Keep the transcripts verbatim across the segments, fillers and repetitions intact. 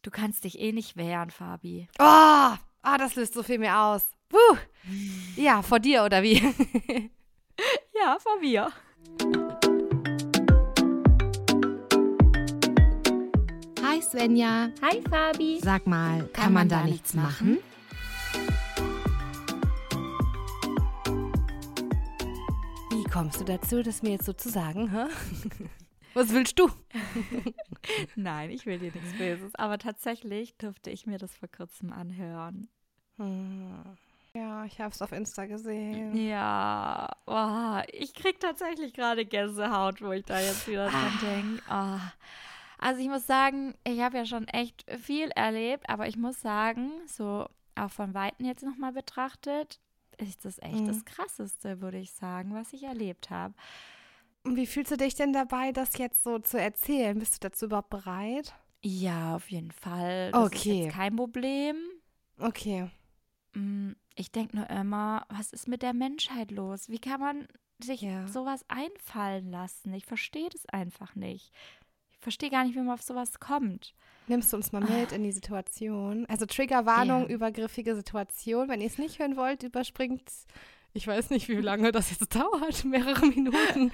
Du kannst dich eh nicht wehren, Fabi. Oh, ah, das löst so viel mehr aus. Puh. Ja, vor dir oder wie? Ja, vor mir. Hi Svenja. Hi, Fabi. Sag mal, kann, kann man, man da nichts machen? machen? Wie kommst du dazu, das mir jetzt so zu sagen, hä? Was willst du? Nein, ich will dir nichts Böses. Aber tatsächlich durfte ich mir das vor kurzem anhören. Hm. Ja, ich habe es auf Insta gesehen. Ja, oh, ich krieg tatsächlich gerade Gänsehaut, wo ich da jetzt wieder dran denke. Oh. Also ich muss sagen, ich habe ja schon echt viel erlebt, aber ich muss sagen, so auch von Weitem jetzt nochmal betrachtet, ist das echt mhm. das Krasseste, würde ich sagen, was ich erlebt habe. Und wie fühlst du dich denn dabei, das jetzt so zu erzählen? Bist du dazu überhaupt bereit? Ja, auf jeden Fall. Das okay. ist jetzt kein Problem. Okay. Ich denke nur immer, was ist mit der Menschheit los? Wie kann man sich ja. sowas einfallen lassen? Ich verstehe das einfach nicht. Ich verstehe gar nicht, wie man auf sowas kommt. Nimmst du uns mal mit in die Situation? Also Triggerwarnung, ja. übergriffige Situation. Wenn ihr es nicht hören wollt, überspringt, ich weiß nicht, wie lange das jetzt dauert, mehrere Minuten.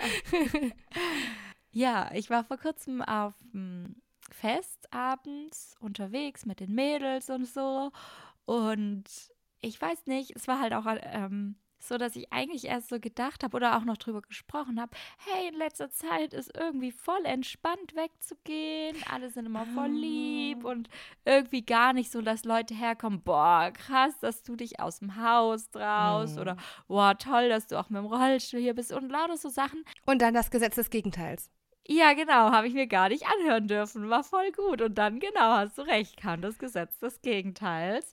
Ja, ich war vor kurzem auf dem Fest abends unterwegs mit den Mädels und so. Und ich weiß nicht, es war halt auch ähm, so, dass ich eigentlich erst so gedacht habe oder auch noch drüber gesprochen habe, hey, in letzter Zeit ist irgendwie voll entspannt wegzugehen, alle sind immer voll lieb und irgendwie gar nicht so, dass Leute herkommen, boah, krass, dass du dich aus dem Haus traust mhm. oder boah, toll, dass du auch mit dem Rollstuhl hier bist und lauter so Sachen. Und dann das Gesetz des Gegenteils. Ja, genau, habe ich mir gar nicht anhören dürfen, war voll gut. Und dann, genau, hast du recht, kam das Gesetz des Gegenteils.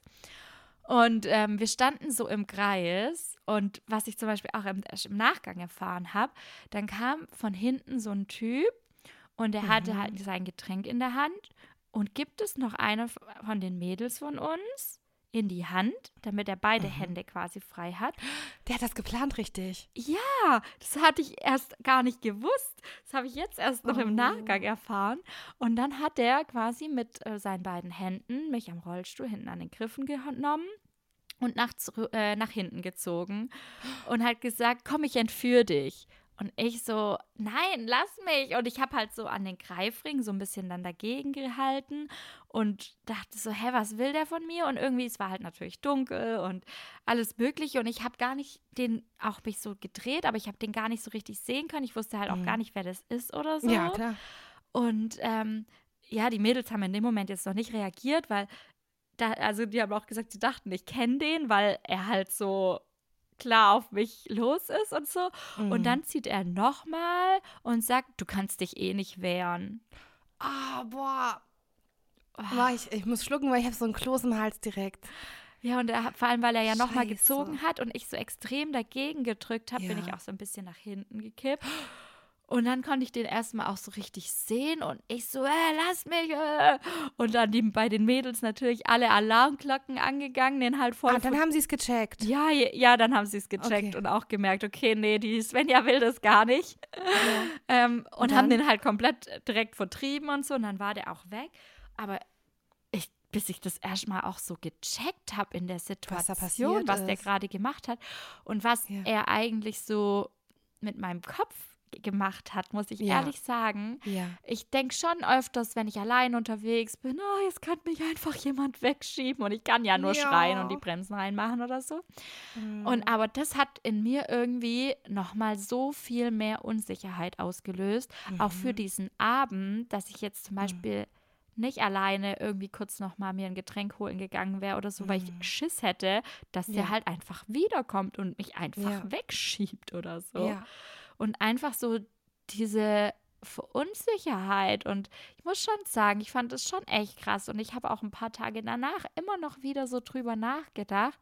Und ähm, wir standen so im Kreis und was ich zum Beispiel auch im, im Nachgang erfahren habe, dann kam von hinten so ein Typ und der mhm. hatte halt sein Getränk in der Hand und gibt es noch eine von den Mädels von uns in die Hand, damit er beide mhm. Hände quasi frei hat. Der hat das geplant, richtig. Ja, das hatte ich erst gar nicht gewusst. Das habe ich jetzt erst noch oh. im Nachgang erfahren. Und dann hat er quasi mit äh, seinen beiden Händen mich am Rollstuhl hinten an den Griffen genommen und nach, äh, nach hinten gezogen und hat gesagt, komm, ich entführe dich. Und ich so, nein, lass mich. Und ich habe halt so an den Greifring so ein bisschen dann dagegen gehalten und dachte so, hä, was will der von mir? Und irgendwie, es war halt natürlich dunkel und alles Mögliche. Und ich habe gar nicht den, auch mich so gedreht, aber ich habe den gar nicht so richtig sehen können. Ich wusste halt auch mhm. gar nicht, wer das ist oder so. Ja, klar. Und ähm, ja, die Mädels haben in dem Moment jetzt noch nicht reagiert, weil, da, also die haben auch gesagt, sie dachten, ich kenne den, weil er halt so klar auf mich los ist und so. Mhm. Und dann zieht er nochmal und sagt, du kannst dich eh nicht wehren. Ah, boah. Oh. Boah ich, ich muss schlucken, weil ich habe so einen Kloß im Hals direkt. Ja, und er, vor allem, weil er ja nochmal gezogen hat und ich so extrem dagegen gedrückt habe, ja. bin ich auch so ein bisschen nach hinten gekippt. Und dann konnte ich den erstmal auch so richtig sehen und ich so, äh, lass mich, äh. Und dann die, bei den Mädels natürlich alle Alarmglocken angegangen, den halt voll. Ah, dann haben sie es gecheckt. Ja, ja, dann haben sie es gecheckt okay. und auch gemerkt, okay, nee, die Svenja will das gar nicht. Ja. ähm, und, und haben den halt komplett direkt vertrieben und so und dann war der auch weg. Aber ich, bis ich das erstmal auch so gecheckt habe in der Situation, was, was der gerade gemacht hat und was ja. er eigentlich so mit meinem Kopf gemacht hat, muss ich ja. ehrlich sagen. Ja. Ich denke schon öfters, wenn ich allein unterwegs bin, oh, jetzt kann mich einfach jemand wegschieben und ich kann ja nur ja. schreien und die Bremsen reinmachen oder so. Mhm. Und aber das hat in mir irgendwie nochmal so viel mehr Unsicherheit ausgelöst, mhm. auch für diesen Abend, dass ich jetzt zum Beispiel mhm. nicht alleine irgendwie kurz nochmal mir ein Getränk holen gegangen wäre oder so, mhm. weil ich Schiss hätte, dass ja. der halt einfach wiederkommt und mich einfach ja. wegschiebt oder so. Ja. Und einfach so diese Unsicherheit. Und ich muss schon sagen, ich fand es schon echt krass. Und ich habe auch ein paar Tage danach immer noch wieder so drüber nachgedacht.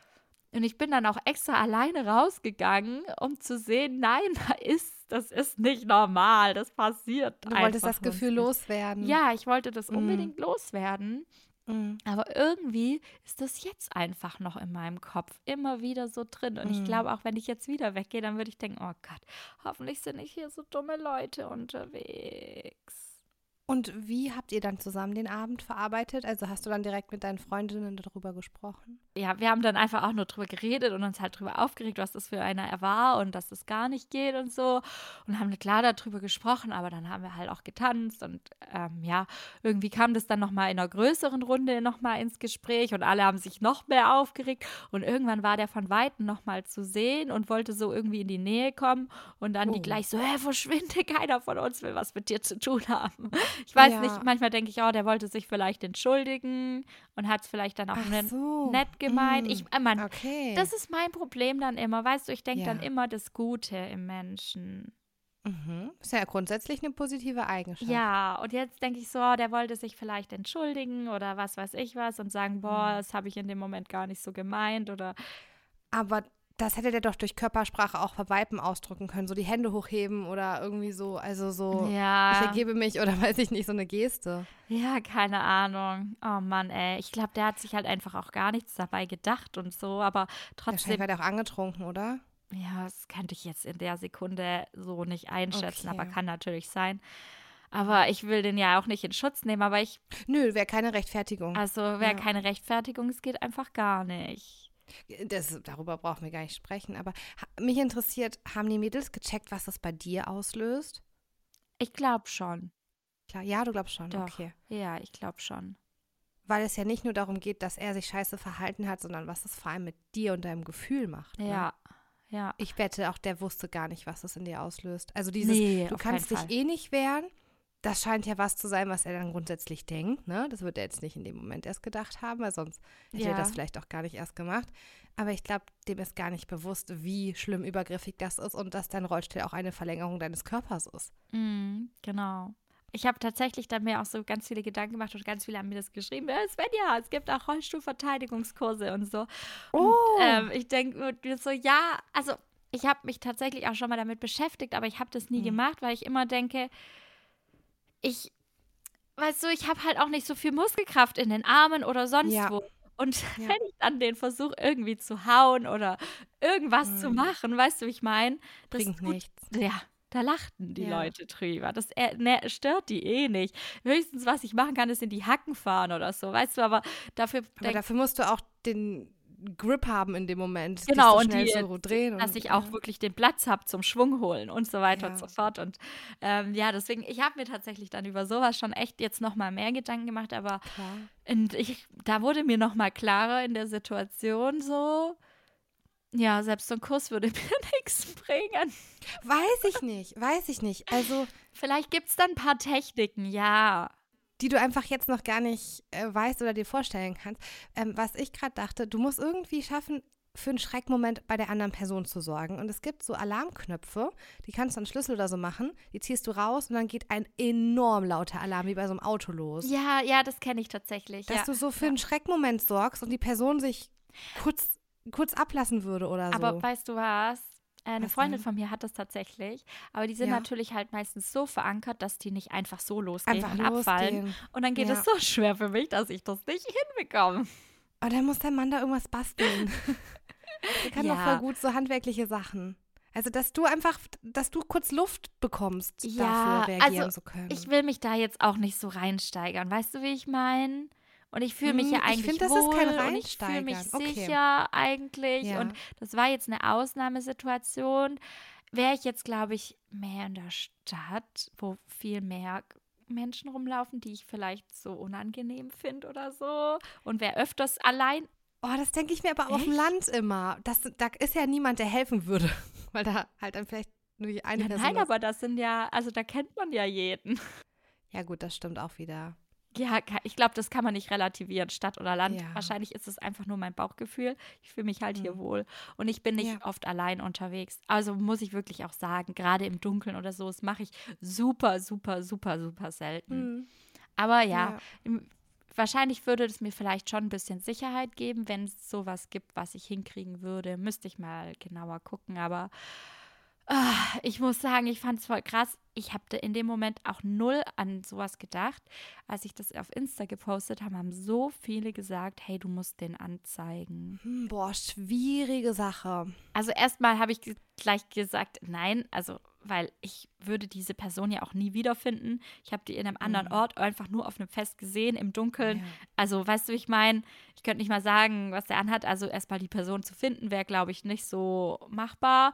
Und ich bin dann auch extra alleine rausgegangen, um zu sehen, nein, da ist, das ist nicht normal. Das passiert einfach. Du wolltest das Gefühl nicht. loswerden. Ja, ich wollte das unbedingt mm. loswerden. Mm. Aber irgendwie ist das jetzt einfach noch in meinem Kopf immer wieder so drin. Und mm. ich glaube, auch wenn ich jetzt wieder weggehe, dann würde ich denken, oh Gott, hoffentlich sind nicht hier so dumme Leute unterwegs. Und wie habt ihr dann zusammen den Abend verarbeitet? Also hast du dann direkt mit deinen Freundinnen darüber gesprochen? Ja, wir haben dann einfach auch nur drüber geredet und uns halt drüber aufgeregt, was das für einer er war und dass das gar nicht geht und so. Und haben klar darüber gesprochen, aber dann haben wir halt auch getanzt und ähm, ja, irgendwie kam das dann nochmal in einer größeren Runde nochmal ins Gespräch und alle haben sich noch mehr aufgeregt und irgendwann war der von Weitem nochmal zu sehen und wollte so irgendwie in die Nähe kommen und dann die Oh. gleich so, hä, verschwinde, keiner von uns will was mit dir zu tun haben. Ich weiß Ja. nicht, manchmal denke ich, oh, der wollte sich vielleicht entschuldigen und hat es vielleicht dann auch Ach ne- so. nett gemeint. Mm. Ich, äh, Mann, Okay. das ist mein Problem dann immer, weißt du, ich denke Ja. dann immer das Gute im Menschen. Mhm. Ist ja grundsätzlich eine positive Eigenschaft. Ja, und jetzt denke ich so, oh, der wollte sich vielleicht entschuldigen oder was weiß ich was und sagen, boah, das habe ich in dem Moment gar nicht so gemeint oder Aber das hätte der doch durch Körpersprache auch bei Weitem ausdrücken können. So die Hände hochheben oder irgendwie so, also so, ich ja, ergebe mich oder weiß ich nicht, so eine Geste. ja, keine Ahnung. Oh Mann, ey, ich glaube, der hat sich halt einfach auch gar nichts dabei gedacht und so, aber Wahrscheinlich trotzdem, war der auch angetrunken, oder? ja, das könnte ich jetzt in der Sekunde so nicht einschätzen, Okay. aber kann natürlich sein. Aber ich will den ja auch nicht in Schutz nehmen, aber ich, Nö, wäre keine Rechtfertigung. also wäre Ja. keine Rechtfertigung, es geht einfach gar nicht. Das, darüber brauchen wir gar nicht sprechen, aber ha, mich interessiert, haben die Mädels gecheckt, was das bei dir auslöst? Ich glaube schon. Klar, ja, du glaubst schon, Doch. okay. Ja, ich glaube schon. Weil es ja nicht nur darum geht, dass er sich scheiße verhalten hat, sondern was es vor allem mit dir und deinem Gefühl macht. Ne? Ja, ja. Ich wette, auch der wusste gar nicht, was es in dir auslöst. Also dieses, Nee, du auf kannst keinen dich Fall. eh nicht wehren. Das scheint ja was zu sein, was er dann grundsätzlich denkt. Ne? Das wird er jetzt nicht in dem Moment erst gedacht haben, weil sonst hätte Ja. er das vielleicht auch gar nicht erst gemacht. Aber ich glaube, dem ist gar nicht bewusst, wie schlimm übergriffig das ist und dass dein Rollstuhl auch eine Verlängerung deines Körpers ist. Mhm, genau. Ich habe tatsächlich dann mir auch so ganz viele Gedanken gemacht und ganz viele haben mir das geschrieben. Ja, Svenja, es gibt auch Rollstuhlverteidigungskurse und so. Und ähm, ich denke mir so, ja, also ich habe mich tatsächlich auch schon mal damit beschäftigt, aber ich habe das nie Mhm. gemacht, weil ich immer denke, ich, weißt du, ich habe halt auch nicht so viel Muskelkraft in den Armen oder sonst Ja. wo. Und Ja. wenn ich dann den versuche, irgendwie zu hauen oder irgendwas Mhm. zu machen, weißt du, wie ich meine? Das Bringt tut- nichts. Ja, da lachten die Ja. Leute drüber. Das äh, ne, stört die eh nicht. Höchstens, was ich machen kann, ist in die Hacken fahren oder so, weißt du, aber dafür Aber denk, dafür musst du auch den Grip haben in dem Moment, genau, dich so und schnell die, zu drehen. dass und, ich auch ja. wirklich den Platz habe zum Schwung holen und so weiter Ja. und so fort. Und ähm, ja, deswegen, ich habe mir tatsächlich dann über sowas schon echt jetzt nochmal mehr Gedanken gemacht, aber Klar. und ich, da wurde mir nochmal klarer in der Situation so, ja, selbst so ein Kurs würde mir nichts bringen. Weiß ich nicht, weiß ich nicht. Also, Vielleicht gibt es dann ein paar Techniken, ja. die du einfach jetzt noch gar nicht äh, weißt oder dir vorstellen kannst. Ähm, was ich gerade dachte, du musst irgendwie schaffen, für einen Schreckmoment bei der anderen Person zu sorgen. Und es gibt so Alarmknöpfe, die kannst du an Schlüssel oder so machen, die ziehst du raus und dann geht ein enorm lauter Alarm, wie bei so einem Auto los. Ja, ja, das kenne ich tatsächlich. Dass ja. du so für ja. einen Schreckmoment sorgst und die Person sich kurz, kurz ablassen würde oder so. Aber weißt du was? Eine Was Freundin denn? von mir hat das tatsächlich, aber die sind Ja. natürlich halt meistens so verankert, dass die nicht einfach so losgehen Einfach und abfallen. losgehen. Und dann geht Ja. es so schwer für mich, dass ich das nicht hinbekomme. Aber dann muss dein Mann da irgendwas basteln. Der kann doch Ja. voll gut so handwerkliche Sachen. Also, dass du einfach, dass du kurz Luft bekommst, Ja, dafür reagieren also, zu können. Ich will mich da jetzt auch nicht so reinsteigern. Weißt du, wie ich meine? Und ich fühle mich Hm, ja ich eigentlich find, das ist wohl kein und ich fühle mich Reinsteigern. Okay. sicher eigentlich. Ja. Und das war jetzt eine Ausnahmesituation. Wäre ich jetzt, glaube ich, mehr in der Stadt, wo viel mehr Menschen rumlaufen, die ich vielleicht so unangenehm finde oder so. Und wäre öfters allein. Oh, das denke ich mir aber auf dem Echt? Land immer. Das, da ist ja niemand, der helfen würde. Weil da halt dann vielleicht nur die eine Ja, Person nein, ist. aber das sind ja, also da kennt man ja jeden. Ja gut, das stimmt auch wieder. Ja, ka- ich glaube, das kann man nicht relativieren, Stadt oder Land. Ja. Wahrscheinlich ist es einfach nur mein Bauchgefühl. Ich fühle mich halt hier Mhm. wohl. Und ich bin nicht Ja. oft allein unterwegs. Also muss ich wirklich auch sagen, gerade im Dunkeln oder so, das mache ich super, super, super, super selten. Hm. Aber ja, Ja. im, wahrscheinlich würde es mir vielleicht schon ein bisschen Sicherheit geben, wenn es sowas gibt, was ich hinkriegen würde. Müsste ich mal genauer gucken. Aber ah, ich muss sagen, ich fand es voll krass. Ich habe in dem Moment auch null an sowas gedacht. Als ich das auf Insta gepostet habe, haben so viele gesagt, hey, du musst den anzeigen. Hm, boah, schwierige Sache. Also erstmal habe ich ge- gleich gesagt, nein, also weil ich würde diese Person ja auch nie wiederfinden. Ich habe die in einem anderen Mhm. Ort einfach nur auf einem Fest gesehen, im Dunkeln. Ja. Also, weißt du, wie ich meine? Ich könnte nicht mal sagen, was der anhat. Also, erstmal die Person zu finden, wäre, glaube ich, nicht so machbar.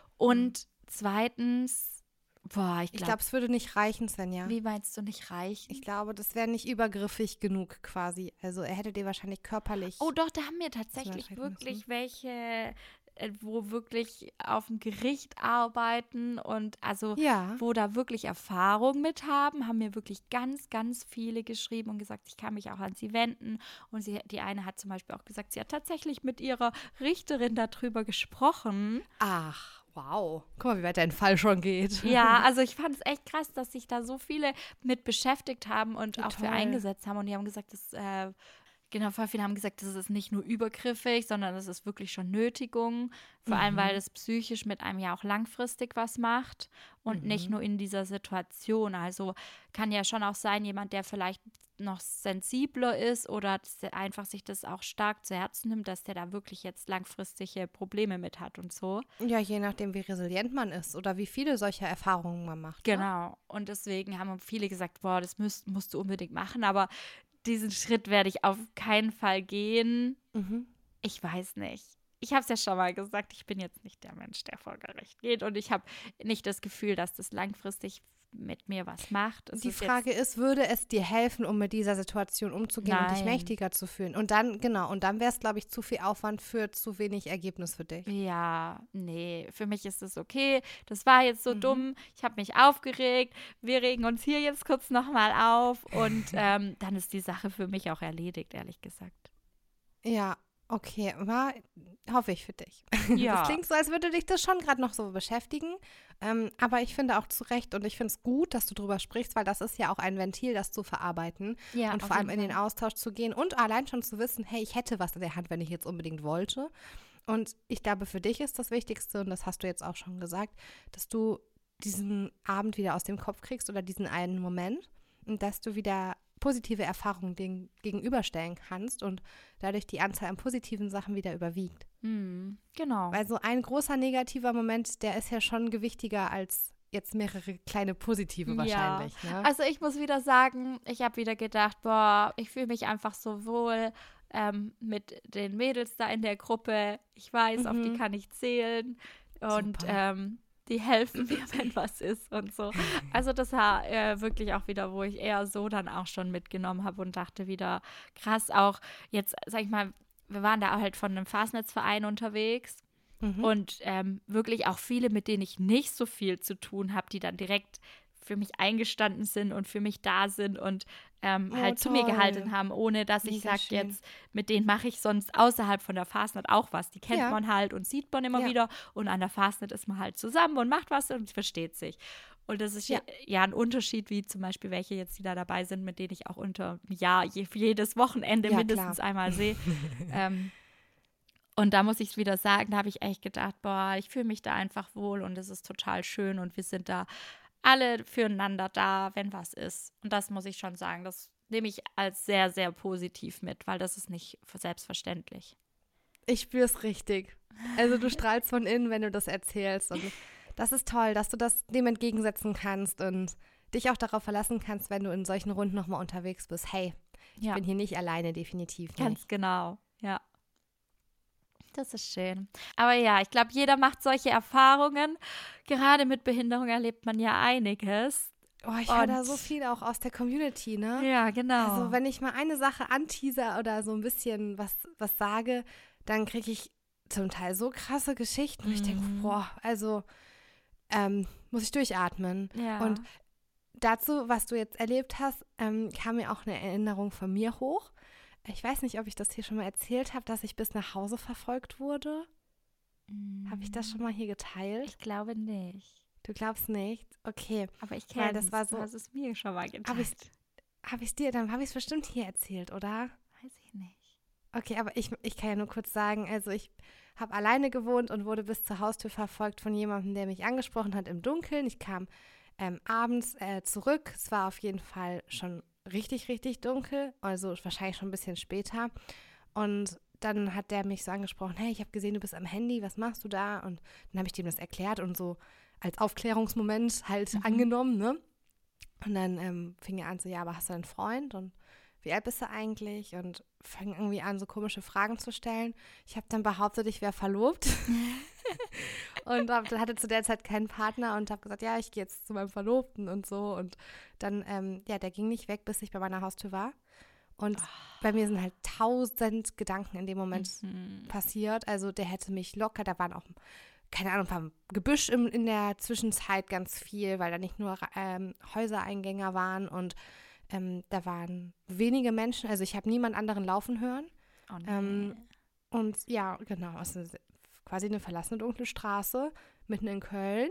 Und zweitens, boah, ich Ich glaube, glaube, es würde nicht reichen, Svenja. wie meinst du nicht reichen? Ich glaube, das wäre nicht übergriffig genug quasi. Also er hätte dir wahrscheinlich körperlich. Oh doch, da haben wir tatsächlich treten wirklich müssen. welche, äh, wo wirklich auf dem Gericht arbeiten und also Ja. wo da wirklich Erfahrung mit haben, haben mir wirklich ganz, ganz viele geschrieben und gesagt, ich kann mich auch an sie wenden. Und sie, die eine hat zum Beispiel auch gesagt, sie hat tatsächlich mit ihrer Richterin darüber gesprochen. Ach, wow. Guck mal, wie weit dein Fall schon geht. Ja, also ich fand es echt krass, dass sich da so viele mit beschäftigt haben und Wie auch für toll. eingesetzt haben. Und die haben gesagt, das, äh, genau, voll viele haben gesagt, das ist nicht nur übergriffig, sondern das ist wirklich schon Nötigung. Vor allem, weil es psychisch mit einem ja auch langfristig was macht und nicht nur in dieser Situation. Also kann ja schon auch sein, jemand, der vielleicht noch sensibler ist oder dass der einfach sich das auch stark zu Herzen nimmt, dass der da wirklich jetzt langfristige Probleme mit hat und so. Ja, je nachdem, wie resilient man ist oder wie viele solcher Erfahrungen man macht. Ne? Genau. Und deswegen haben viele gesagt, boah, das müsst, musst du unbedingt machen. Aber diesen Schritt werde ich auf keinen Fall gehen. Mhm. Ich weiß nicht. Ich habe es ja schon mal gesagt, ich bin jetzt nicht der Mensch, der vor Gericht geht. Und ich habe nicht das Gefühl, dass das langfristig mit mir was macht. Es Die ist Frage jetzt, ist, würde es dir helfen, um mit dieser Situation umzugehen und dich Nein. mächtiger zu fühlen? Und dann, genau, und dann wäre es, glaube ich, zu viel Aufwand für zu wenig Ergebnis für dich. ja, nee, für mich ist es okay. Das war jetzt so Mhm. dumm. Ich habe mich aufgeregt. Wir regen uns hier jetzt kurz nochmal auf. Und ähm, dann ist die Sache für mich auch erledigt, ehrlich gesagt. Ja, okay, war, hoffe ich für dich. Ja. Das klingt so, als würde dich das schon gerade noch so beschäftigen. Ähm, aber ich finde auch zu Recht und ich finde es gut, dass du drüber sprichst, weil das ist ja auch ein Ventil, das zu verarbeiten Ja, und auf vor allem jeden in den Fall. Austausch zu gehen und allein schon zu wissen, hey, ich hätte was in der Hand, wenn ich jetzt unbedingt wollte. Und ich glaube, für dich ist das Wichtigste, und das hast du jetzt auch schon gesagt, dass du diesen Abend wieder aus dem Kopf kriegst oder diesen einen Moment und dass du wieder positive Erfahrungen dem gegenüberstellen kannst und dadurch die Anzahl an positiven Sachen wieder überwiegt. Hm, genau. Weil so ein großer negativer Moment, der ist ja schon gewichtiger als jetzt mehrere kleine positive wahrscheinlich. Ja. Ne? Also ich muss wieder sagen, ich habe wieder gedacht, boah, ich fühle mich einfach so wohl ähm, mit den Mädels da in der Gruppe. Ich weiß, auf die Mhm. kann ich zählen und Super. ähm, die helfen mir, wenn was ist und so. Also das war äh, wirklich auch wieder, wo ich eher so dann auch schon mitgenommen habe und dachte wieder, krass, auch jetzt, sag ich mal, wir waren da halt von einem Fastnetzverein unterwegs. Mhm. Und ähm, wirklich auch viele, mit denen ich nicht so viel zu tun habe, die dann direkt für mich eingestanden sind und für mich da sind und ähm, Oh, halt zu mir toll. gehalten haben, ohne dass ich Mega sage, schön. jetzt mit denen mache ich sonst außerhalb von der Fastnet auch was. Die kennt Ja. man halt und sieht man immer Ja. wieder und an der Fastnet ist man halt zusammen und macht was und versteht sich. Und das ist ja, Ja. ja ein Unterschied, wie zum Beispiel welche jetzt, die da dabei sind, mit denen ich auch unter ja je, jedes Wochenende Ja, mindestens klar. einmal sehe. ähm, Und da muss ich es wieder sagen, da habe ich echt gedacht, boah, ich fühle mich da einfach wohl und es ist total schön und wir sind da alle füreinander da, wenn was ist. Und das muss ich schon sagen, das nehme ich als sehr, sehr positiv mit, weil das ist nicht selbstverständlich. Ich spüre es richtig. Also du strahlst von innen, wenn du das erzählst. Und das ist toll, dass du das dem entgegensetzen kannst und dich auch darauf verlassen kannst, wenn du in solchen Runden nochmal unterwegs bist. Hey, ich Ja, bin hier nicht alleine, definitiv nicht. ganz genau, ja. Das ist schön. Aber ja, ich glaube, jeder macht solche Erfahrungen. Gerade mit Behinderung erlebt man ja einiges. Oh, ich höre da Und- so viel auch aus der Community, ne? Ja, genau. Also wenn ich mal eine Sache anteaser oder so ein bisschen was, was sage, dann kriege ich zum Teil so krasse Geschichten, wo ich denke, Mhm. boah, also ähm, muss ich durchatmen. ja. Und dazu, was du jetzt erlebt hast, ähm, kam mir auch eine Erinnerung von mir hoch. Ich weiß nicht, ob ich das hier schon mal erzählt habe, dass ich bis nach Hause verfolgt wurde. Habe ich das schon mal hier geteilt? Ich glaube nicht. Du glaubst nicht? Okay. Aber ich Weil kenne das es. war so- Du hast es mir schon mal geteilt. Habe ich Habe ich dir, dann habe ich es bestimmt hier erzählt, oder? Weiß ich nicht. Okay, aber ich, ich kann ja nur kurz sagen, also ich habe alleine gewohnt und wurde bis zur Haustür verfolgt von jemandem, der mich angesprochen hat im Dunkeln. Ich kam ähm, abends äh, zurück. Es war auf jeden Fall schon richtig, richtig dunkel, also wahrscheinlich schon ein bisschen später. Und dann hat der mich so angesprochen, hey, ich habe gesehen, du bist am Handy, was machst du da? Und dann habe ich dem das erklärt und so als Aufklärungsmoment halt Mhm. angenommen, ne? Und dann ähm, fing er an so, ja, aber hast du einen Freund und wie alt bist du eigentlich? Und fing irgendwie an, so komische Fragen zu stellen. Ich habe dann behauptet, ich wäre verlobt und hab, hatte zu der Zeit keinen Partner und habe gesagt, ja, ich gehe jetzt zu meinem Verlobten und so. Und dann, ähm, ja, der ging nicht weg, bis ich bei meiner Haustür war. Und bei mir sind halt tausend Gedanken in dem Moment Mhm. passiert. Also der hätte mich locker, da waren auch, keine Ahnung, ein paar Gebüsch im, in der Zwischenzeit ganz viel, weil da nicht nur ähm, Häusereingänger waren und ähm, da waren wenige Menschen. Also ich habe niemand anderen laufen hören. Oh, nee. Ähm, und ja, genau, es ist quasi eine verlassene dunkle Straße mitten in Köln.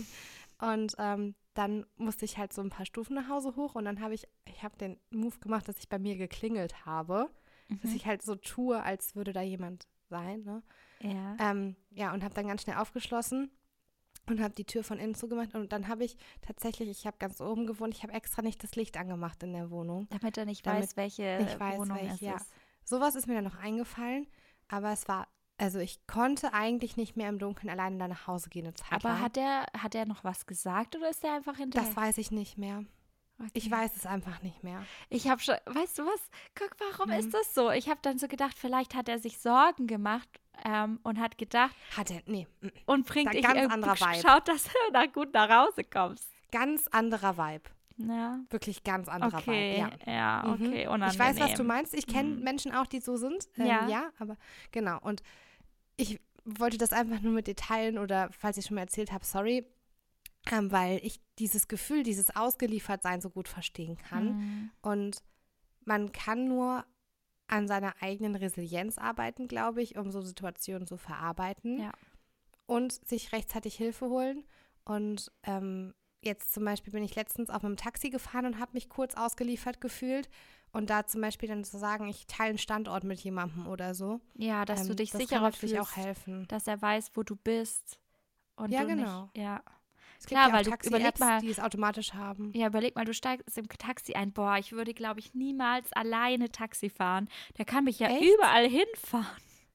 Und ähm, dann musste ich halt so ein paar Stufen nach Hause hoch und dann habe ich, ich habe den Move gemacht, dass ich bei mir geklingelt habe. Mhm. Dass ich halt so tue, als würde da jemand sein, ne? Ja. Ähm, ja, und habe dann ganz schnell aufgeschlossen und habe die Tür von innen zugemacht. Und dann habe ich tatsächlich, ich habe ganz oben gewohnt, ich habe extra nicht das Licht angemacht in der Wohnung. Damit er nicht Damit weiß, welche ich weiß, Wohnung welch- es ja. ist. Sowas ist mir dann noch eingefallen, aber es war, also ich konnte eigentlich nicht mehr im Dunkeln alleine da nach Hause gehen eine Zeit Aber lang. hat er, hat er noch was gesagt oder ist er einfach hinterher? Das weiß ich nicht mehr. Okay. Ich weiß es einfach nicht mehr. Ich habe schon, weißt du was? Guck, warum Mhm. ist das so? Ich habe dann so gedacht, vielleicht hat er sich Sorgen gemacht ähm, und hat gedacht Hat er, nee, mm, und bringt Da- dich ganz irgendwie anderer Vibe. schaut, dass du da gut nach Hause kommst. ganz anderer Vibe. Ja. Wirklich ganz anderer Okay, Vibe, ja. ja, Mhm. okay, unangenehm. Ich weiß, was du meinst. Ich kenne Mhm. Menschen auch, die so sind. Ähm, Ja. ja, aber genau. Und ich wollte das einfach nur mit dir teilen oder falls ich schon mal erzählt habe, sorry, ähm, weil ich dieses Gefühl, dieses Ausgeliefertsein so gut verstehen kann. Mhm. Und man kann nur an seiner eigenen Resilienz arbeiten, glaube ich, um so Situationen zu verarbeiten Ja. und sich rechtzeitig Hilfe holen. Und ähm, jetzt zum Beispiel bin ich letztens auch mit dem Taxi gefahren und habe mich kurz ausgeliefert gefühlt. Und da zum Beispiel dann zu sagen, ich teile einen Standort mit jemandem oder so. Ja, dass du ähm, dich das sicherer kann natürlich fühlst, auch helfen. dass er weiß, wo du bist und Ja, du genau. nicht, ja. Es Klar, gibt ja weil auch du überleg Taxi-Apps, mal, die es automatisch haben. ja, überleg mal, du steigst im Taxi ein. Boah, ich würde, glaube ich, niemals alleine Taxi fahren. Der kann mich ja Echt? überall hinfahren.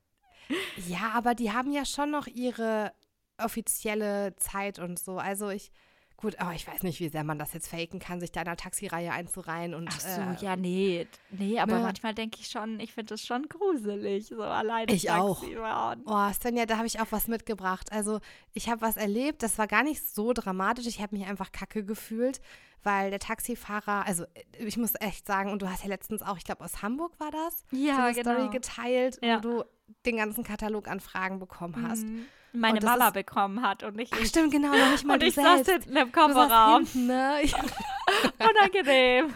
Ja, aber die haben ja schon noch ihre offizielle Zeit und so. Also ich, gut, aber ich weiß nicht, wie sehr man das jetzt faken kann, sich da in einer Taxireihe einzureihen und Ach so, äh, ja, nee. Nee, aber ne? manchmal denke ich schon, ich finde das schon gruselig, so alleine Ich auch. Taxi fahren. Oh, Svenja, da habe ich auch was mitgebracht. Also ich habe was erlebt, das war gar nicht so dramatisch. Ich habe mich einfach kacke gefühlt, weil der Taxifahrer, also ich muss echt sagen, und du hast ja letztens auch, ich glaube aus Hamburg war das, Ja, so eine genau. Story geteilt, Ja. wo du den ganzen Katalog an Fragen bekommen hast. Mhm. Meine Und das Mama ist- bekommen hat und nicht Ach ich. stimmt, genau, noch nicht mal Und du ich saß selbst. hinten im Du saßt Kofferraum. hinten, ne? Ich, Unangenehm.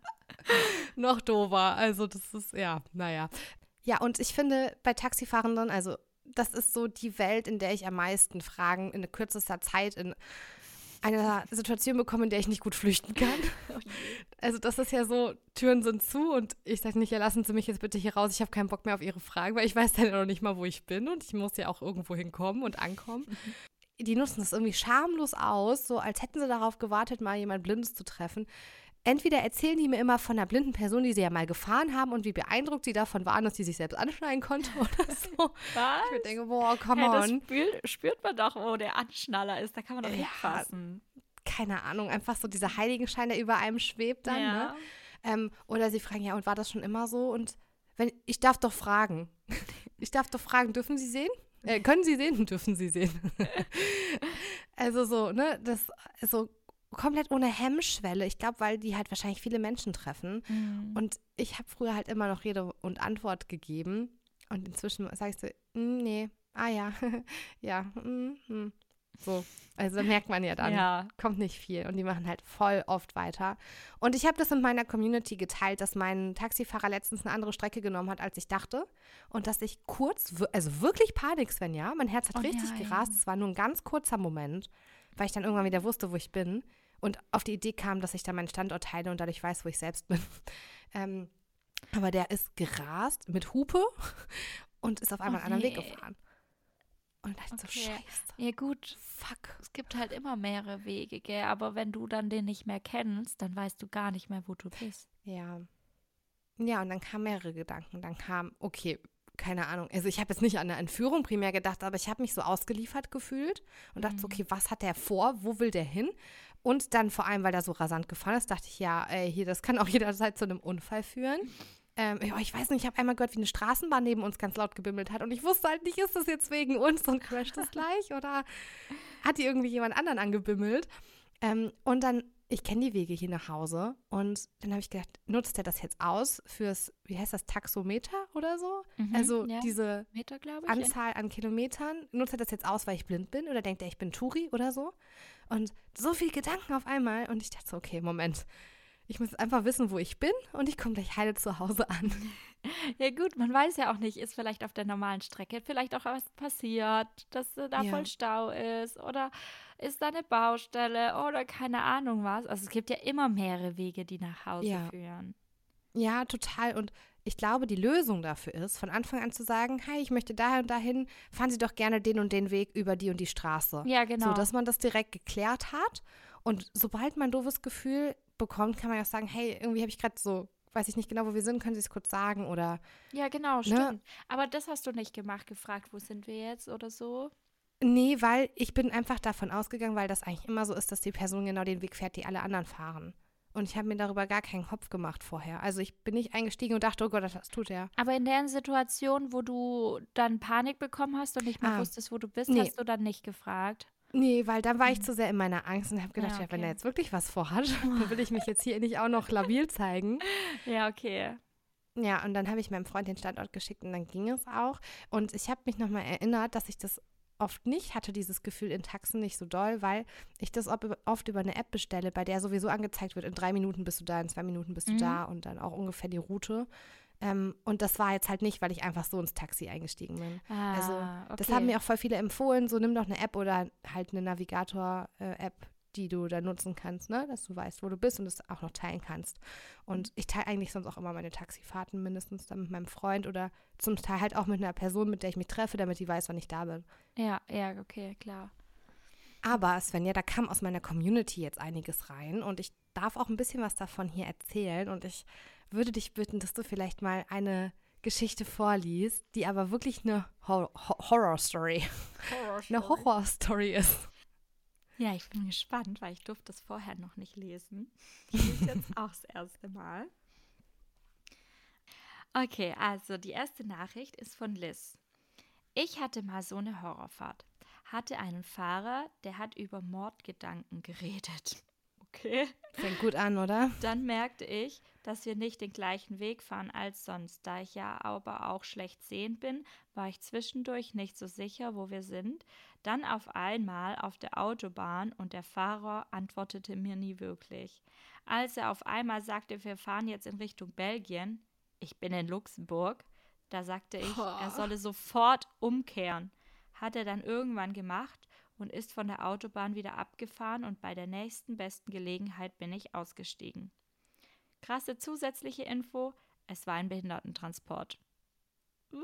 noch doofer. Also das ist, ja, naja. Ja, und ich finde bei Taxifahrenden, also das ist so die Welt, in der ich am meisten Fragen in kürzester Zeit in einer Situation bekomme, in der ich nicht gut flüchten kann. Also das ist ja so, Türen sind zu und ich sage nicht, ja, lassen Sie mich jetzt bitte hier raus, ich habe keinen Bock mehr auf Ihre Fragen, weil ich weiß dann ja noch nicht mal, wo ich bin und ich muss ja auch irgendwo hinkommen und ankommen. Die nutzen das irgendwie schamlos aus, so als hätten sie darauf gewartet, mal jemand Blindes zu treffen. Entweder erzählen die mir immer von einer blinden Person, die sie ja mal gefahren haben und wie beeindruckt sie davon waren, dass sie sich selbst anschneiden konnte oder so. Was? Ich mir denke, boah, come Hey, das on. spürt, spürt man doch, wo der Anschnaller ist. Da kann man doch Ja. hinfassen. Keine Ahnung, einfach so dieser Heiligenschein, der über einem schwebt dann, ja. ne? Ähm, oder sie fragen, ja, und war das schon immer so? Und wenn, ich darf doch fragen. Ich darf doch fragen, dürfen Sie sehen? Äh, können Sie sehen? Dürfen Sie sehen. Also so, ne, das so komplett ohne Hemmschwelle. Ich glaube, weil die halt wahrscheinlich viele Menschen treffen. Mhm. Und ich habe früher halt immer noch Rede und Antwort gegeben. Und inzwischen sage ich so, "Mm, nee, ah ja, ja, mm, mm." So, also da merkt man ja dann, ja. kommt nicht viel. Und die machen halt voll oft weiter. Und ich habe das in meiner Community geteilt, dass mein Taxifahrer letztens eine andere Strecke genommen hat, als ich dachte. Und dass ich kurz, wir- also wirklich Panik, Svenja, mein Herz hat Oh richtig nein. gerast. Es war nur ein ganz kurzer Moment, weil ich dann irgendwann wieder wusste, wo ich bin. Und auf die Idee kam, dass ich dann meinen Standort teile und dadurch weiß, wo ich selbst bin. Ähm, aber der ist gerast mit Hupe und ist auf einmal Oh einen anderen Weg nee. gefahren. Und da dachte ich Okay. so, scheiße, Ja, gut. fuck. Es gibt halt immer mehrere Wege, gell? Aber wenn du dann den nicht mehr kennst, dann weißt du gar nicht mehr, wo du bist. Ja. Ja, und dann kamen mehrere Gedanken. Dann kam, okay, keine Ahnung, also ich habe jetzt nicht an eine Entführung primär gedacht, aber ich habe mich so ausgeliefert gefühlt und dachte so, okay, was hat der vor, wo will der hin? Und dann vor allem, weil der so rasant gefahren ist, dachte ich, ja, ey, hier, das kann auch jederzeit zu einem Unfall führen. Ähm, ja, ich weiß nicht, ich habe einmal gehört, wie eine Straßenbahn neben uns ganz laut gebimmelt hat und ich wusste halt nicht, ist das jetzt wegen uns und crasht das gleich oder hat die irgendwie jemand anderen angebimmelt? Ähm, und dann, ich kenne die Wege hier nach Hause und dann habe ich gedacht, nutzt er das jetzt aus fürs, wie heißt das, Taxometer oder so? Mhm, Also ja. diese Meter, glaube ich. Anzahl an Kilometern, nutzt er das jetzt aus, weil ich blind bin oder denkt er, ich bin Touri oder so? Und so viele Gedanken auf einmal und ich dachte so, okay, Moment, ich muss einfach wissen, wo ich bin und ich komme gleich heile zu Hause an. Ja gut, man weiß ja auch nicht, ist vielleicht auf der normalen Strecke vielleicht auch was passiert, dass äh, da Ja. voll Stau ist oder ist da eine Baustelle oder keine Ahnung was. Also es gibt ja immer mehrere Wege, die nach Hause Ja. führen. Ja, total. Und ich glaube, die Lösung dafür ist, von Anfang an zu sagen, hey, ich möchte daher und dahin, fahren Sie doch gerne den und den Weg über die und die Straße. Ja, genau. So, dass man das direkt geklärt hat. Und sobald man ein doofes Gefühl bekommt, kann man ja auch sagen, hey, irgendwie habe ich gerade so, weiß ich nicht genau, wo wir sind, können Sie es kurz sagen oder Ja, genau, Ne? stimmt. Aber das hast du nicht gemacht, gefragt, wo sind wir jetzt oder so? nee, weil ich bin einfach davon ausgegangen, weil das eigentlich immer so ist, dass die Person genau den Weg fährt, die alle anderen fahren. Und ich habe mir darüber gar keinen Kopf gemacht vorher. Also ich bin nicht eingestiegen und dachte, oh Gott, das tut er. Aber in der Situation, wo du dann Panik bekommen hast und nicht mehr Ah, wusstest, wo du bist, nee. hast du dann nicht gefragt. Nee, weil dann war ich zu sehr in meiner Angst und habe gedacht, Ja, ja, wenn okay. er jetzt wirklich was vorhat, dann will ich mich jetzt hier nicht auch noch labil zeigen. Ja, okay. Ja, und dann habe ich meinem Freund den Standort geschickt und dann ging es auch. Und ich habe mich nochmal erinnert, dass ich das oft nicht hatte, dieses Gefühl in Taxen nicht so doll, weil ich das ob- oft über eine App bestelle, bei der sowieso angezeigt wird, in drei Minuten bist du da, in zwei Minuten bist du Mhm. da und dann auch ungefähr die Route. Ähm, und das war jetzt halt nicht, weil ich einfach so ins Taxi eingestiegen bin. Ah, Also okay. das haben mir auch voll viele empfohlen, so nimm doch eine App oder halt eine Navigator-App, die du da nutzen kannst, ne? Dass du weißt, wo du bist und es auch noch teilen kannst. Und ich teile eigentlich sonst auch immer meine Taxifahrten mindestens dann mit meinem Freund oder zum Teil halt auch mit einer Person, mit der ich mich treffe, damit die weiß, wann ich da bin. Ja, ja, okay, klar. Aber Svenja, da kam aus meiner Community jetzt einiges rein und ich darf auch ein bisschen was davon hier erzählen und ich würde dich bitten, dass du vielleicht mal eine Geschichte vorliest, die aber wirklich eine Hor Hor Horror-Story, eine Horror-Story ist. Ja, ich bin gespannt, weil ich durfte es vorher noch nicht lesen. Ich lese jetzt auch das erste Mal. Okay, also die erste Nachricht ist von Liz. Ich hatte mal so eine Horrorfahrt. Hatte einen Fahrer, der hat über Mordgedanken geredet. Okay. Fängt gut an, oder? Dann merkte ich, dass wir nicht den gleichen Weg fahren als sonst. Da ich ja aber auch schlecht sehend bin, war ich zwischendurch nicht so sicher, wo wir sind. Dann auf einmal auf der Autobahn und der Fahrer antwortete mir nie wirklich. Als er auf einmal sagte, wir fahren jetzt in Richtung Belgien, ich bin in Luxemburg, da sagte ich, Boah. er solle sofort umkehren. Hat er dann irgendwann gemacht und ist von der Autobahn wieder abgefahren und bei der nächsten besten Gelegenheit bin ich ausgestiegen. Krasse zusätzliche Info, es war ein Behindertentransport. Was?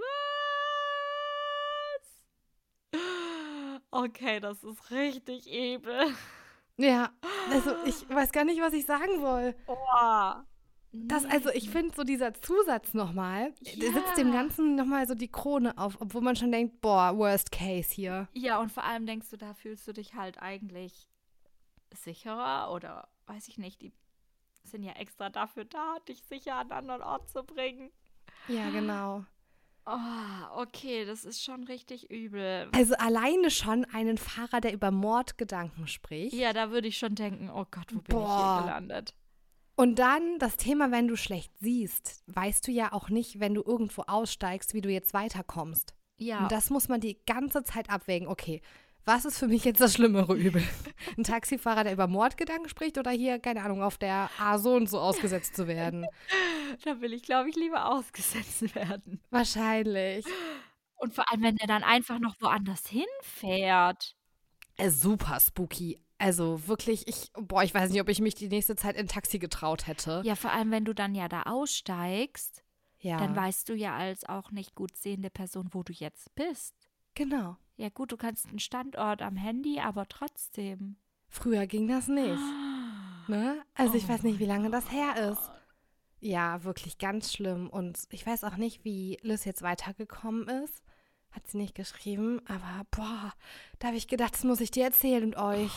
Okay, das ist richtig übel. Ja, also ich weiß gar nicht, was ich sagen soll. Boah. Das, also ich finde so dieser Zusatz nochmal, der sitzt Ja. dem Ganzen nochmal so die Krone auf, obwohl man schon denkt, boah, worst case hier. Ja, und vor allem denkst du, da fühlst du dich halt eigentlich sicherer oder weiß ich nicht, die sind ja extra dafür da, dich sicher an einen anderen Ort zu bringen. Ja, genau. Oh, okay, das ist schon richtig übel. Also alleine schon einen Fahrer, der über Mordgedanken spricht. Ja, da würde ich schon denken, oh Gott, wo bin ich Boah. hier gelandet? Und dann das Thema, wenn du schlecht siehst, weißt du ja auch nicht, wenn du irgendwo aussteigst, wie du jetzt weiterkommst. Ja, Und das muss man die ganze Zeit abwägen. Okay, was ist für mich jetzt das schlimmere Übel? Ein Taxifahrer, der über Mordgedanken spricht oder hier, keine Ahnung, auf der A so und so ausgesetzt zu werden? da will ich, glaube ich, lieber ausgesetzt werden. Wahrscheinlich. Und vor allem, wenn er dann einfach noch woanders hinfährt. Äh, super spooky. Also wirklich, ich, boah, ich weiß nicht, ob ich mich die nächste Zeit in Taxi getraut hätte. Ja, vor allem, wenn du dann ja da aussteigst, Ja, dann weißt du ja als auch nicht gut sehende Person, wo du jetzt bist. genau. Ja gut, du kannst einen Standort am Handy, aber trotzdem. Früher ging das nicht. Ne? Also ich Oh weiß nicht, wie lange mein das her ist. Gott. Ja, wirklich ganz schlimm. Und ich weiß auch nicht, wie Liz jetzt weitergekommen ist. Hat sie nicht geschrieben. Aber boah, da habe ich gedacht, das muss ich dir erzählen und euch.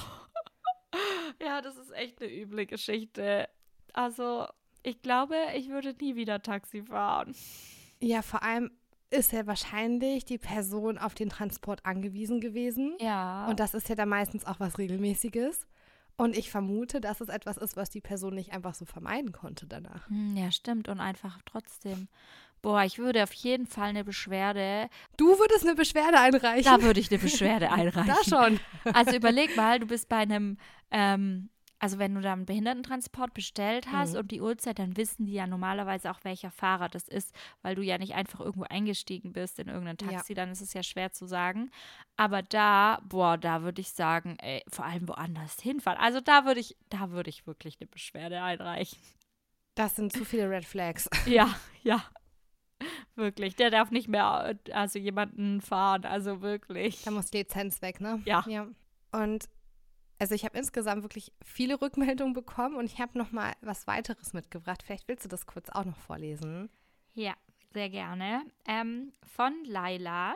Ja, das ist echt eine üble Geschichte. Also, ich glaube, ich würde nie wieder Taxi fahren. Ja, vor allem ist ja wahrscheinlich die Person auf den Transport angewiesen gewesen. Ja. Und das ist ja dann meistens auch was Regelmäßiges. Und ich vermute, dass es etwas ist, was die Person nicht einfach so vermeiden konnte danach. Hm, ja, stimmt. Und einfach trotzdem. Boah, ich würde auf jeden Fall eine Beschwerde. Du würdest eine Beschwerde einreichen? Da würde ich eine Beschwerde einreichen. Da schon. Also überleg mal, du bist bei einem, ähm, also wenn du da einen Behindertentransport bestellt hast Mhm. und die Uhrzeit, dann wissen die ja normalerweise auch, welcher Fahrer das ist, weil du ja nicht einfach irgendwo eingestiegen bist in irgendein Taxi, dann ist es ja schwer zu sagen. Aber da, boah, da würde ich sagen, ey, vor allem woanders hinfahren. Also da würde ich, da würde ich wirklich eine Beschwerde einreichen. Das sind zu viele Red Flags. Ja, ja. Wirklich, der darf nicht mehr, also jemanden fahren, also wirklich. Da muss die Lizenz weg, ne? Ja. Ja. Und also ich habe insgesamt wirklich viele Rückmeldungen bekommen und ich habe noch mal was weiteres mitgebracht. Vielleicht willst du das kurz auch noch vorlesen. Ja, sehr gerne. Ähm, von Laila.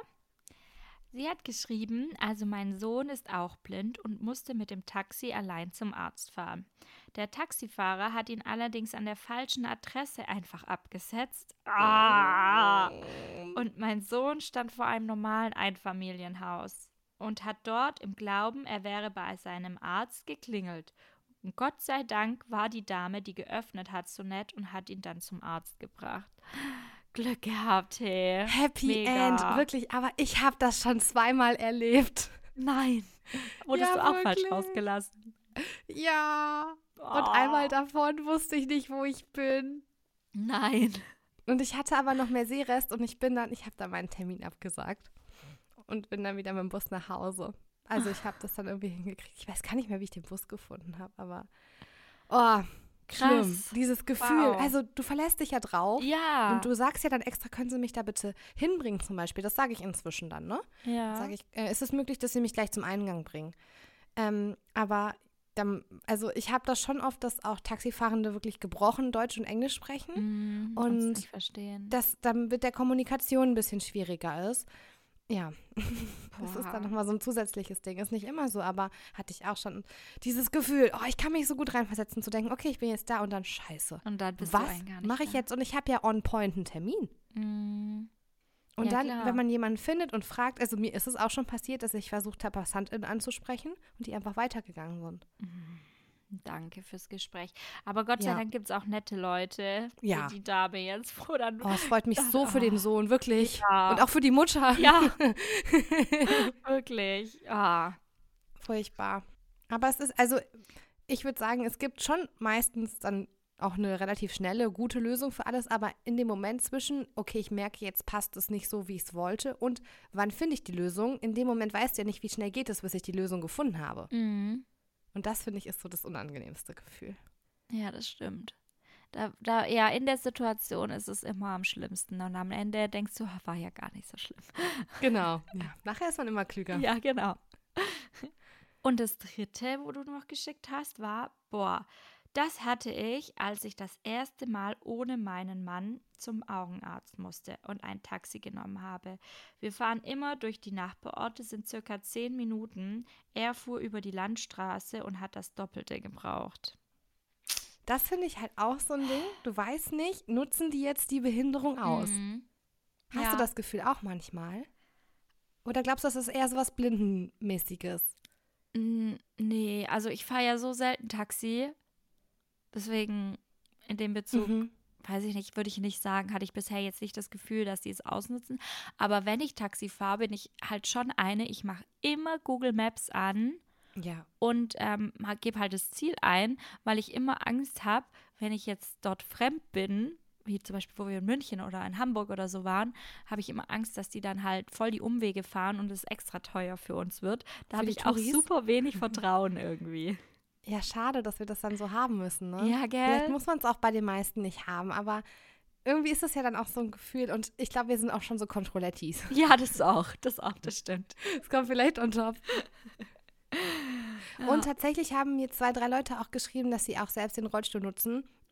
Sie hat geschrieben, also mein Sohn ist auch blind und musste mit dem Taxi allein zum Arzt fahren. Der Taxifahrer hat ihn allerdings an der falschen Adresse einfach abgesetzt. Ah! Und mein Sohn stand vor einem normalen Einfamilienhaus und hat dort im Glauben, er wäre bei seinem Arzt geklingelt. Und Gott sei Dank war die Dame, die geöffnet hat, so nett und hat ihn dann zum Arzt gebracht. Glück gehabt, hey. Happy Mega. End, wirklich. Aber ich habe das schon zweimal erlebt. Nein. Wurdest Ja, du auch falsch wirklich. rausgelassen? Ja. Oh. Und einmal davon wusste ich nicht, wo ich bin. Nein. Und ich hatte aber noch mehr Seerest und ich bin dann, ich habe dann meinen Termin abgesagt und bin dann wieder mit dem Bus nach Hause. Also ich habe das dann irgendwie hingekriegt. Ich weiß gar nicht mehr, wie ich den Bus gefunden habe, aber oh, schlimm. Krass. Dieses Gefühl. Wow. Also du verlässt dich ja drauf. Ja. Und du sagst ja dann extra, können Sie mich da bitte hinbringen zum Beispiel. Das sage ich inzwischen dann, ne? ja. Sage ich, äh, ist es möglich, dass Sie mich gleich zum Eingang bringen? Ähm, aber dann, also ich habe das schon oft, dass auch Taxifahrende wirklich gebrochen Deutsch und Englisch sprechen. Mm, und nicht verstehen. dass dann mit der Kommunikation ein bisschen schwieriger ist. Ja, das ist dann nochmal so ein zusätzliches Ding. Ist nicht immer so, aber hatte ich auch schon dieses Gefühl, oh, ich kann mich so gut reinversetzen, zu denken, okay, ich bin jetzt da und dann scheiße. Und dann bist Was du ein gar nicht mache ich da. jetzt? Und ich habe ja on point einen Termin. Mm, Und Ja, dann, klar. wenn man jemanden findet und fragt, also mir ist es auch schon passiert, dass ich versucht habe, PassantInnen anzusprechen und die einfach weitergegangen sind. danke fürs Gespräch. Aber Gott sei Ja. Dank gibt es auch nette Leute, Ja. wie die Dame jetzt, wo dann. Oh, es freut mich so für den Sohn, wirklich. Ja. Und auch für die Mutter. Ja, wirklich. Ah. Furchtbar. Aber es ist, also ich würde sagen, es gibt schon meistens dann auch eine relativ schnelle, gute Lösung für alles, aber in dem Moment zwischen, okay, ich merke, jetzt passt es nicht so, wie ich es wollte und wann finde ich die Lösung, in dem Moment weißt du ja nicht, wie schnell geht es, bis ich die Lösung gefunden habe. Mhm. Und das, finde ich, ist so das unangenehmste Gefühl. Ja, das stimmt. Da, da, ja, in der Situation ist es immer am schlimmsten. Und am Ende denkst du, war ja gar nicht so schlimm. Genau. Ja. Nachher ist man immer klüger. Ja, genau. Und das dritte, wo du noch geschickt hast, war, boah, das hatte ich, als ich das erste Mal ohne meinen Mann zum Augenarzt musste und ein Taxi genommen habe. Wir fahren immer durch die Nachbarorte, sind circa zehn Minuten. Er fuhr über die Landstraße und hat das Doppelte gebraucht. Das finde ich halt auch so ein Ding. Du weißt nicht, nutzen die jetzt die Behinderung aus? Mhm. Hast Ja. du das Gefühl auch manchmal? Oder glaubst du, das ist eher so was Blindenmäßiges? Mm, Nee, also ich fahre ja so selten Taxi. Deswegen in dem Bezug, Mhm. weiß ich nicht, würde ich nicht sagen, hatte ich bisher jetzt nicht das Gefühl, dass die es ausnutzen. Aber wenn ich Taxi fahre, bin ich halt schon eine. Ich mache immer Google Maps an Ja. und ähm, gebe halt das Ziel ein, weil ich immer Angst habe, wenn ich jetzt dort fremd bin, wie zum Beispiel, wo wir in München oder in Hamburg oder so waren, habe ich immer Angst, dass die dann halt voll die Umwege fahren und es extra teuer für uns wird. Da Für habe die ich auch Touris? super wenig Vertrauen irgendwie. Ja, schade, dass wir das dann so haben müssen, ne? Ja, Vielleicht gell? muss man es auch bei den meisten nicht haben, aber irgendwie ist das ja dann auch so ein Gefühl und ich glaube, wir sind auch schon so Controlettis. Ja, das auch, das auch, das stimmt. Das kommt vielleicht on top. Ja. Und tatsächlich haben mir zwei, drei Leute auch geschrieben, dass sie auch selbst den Rollstuhl nutzen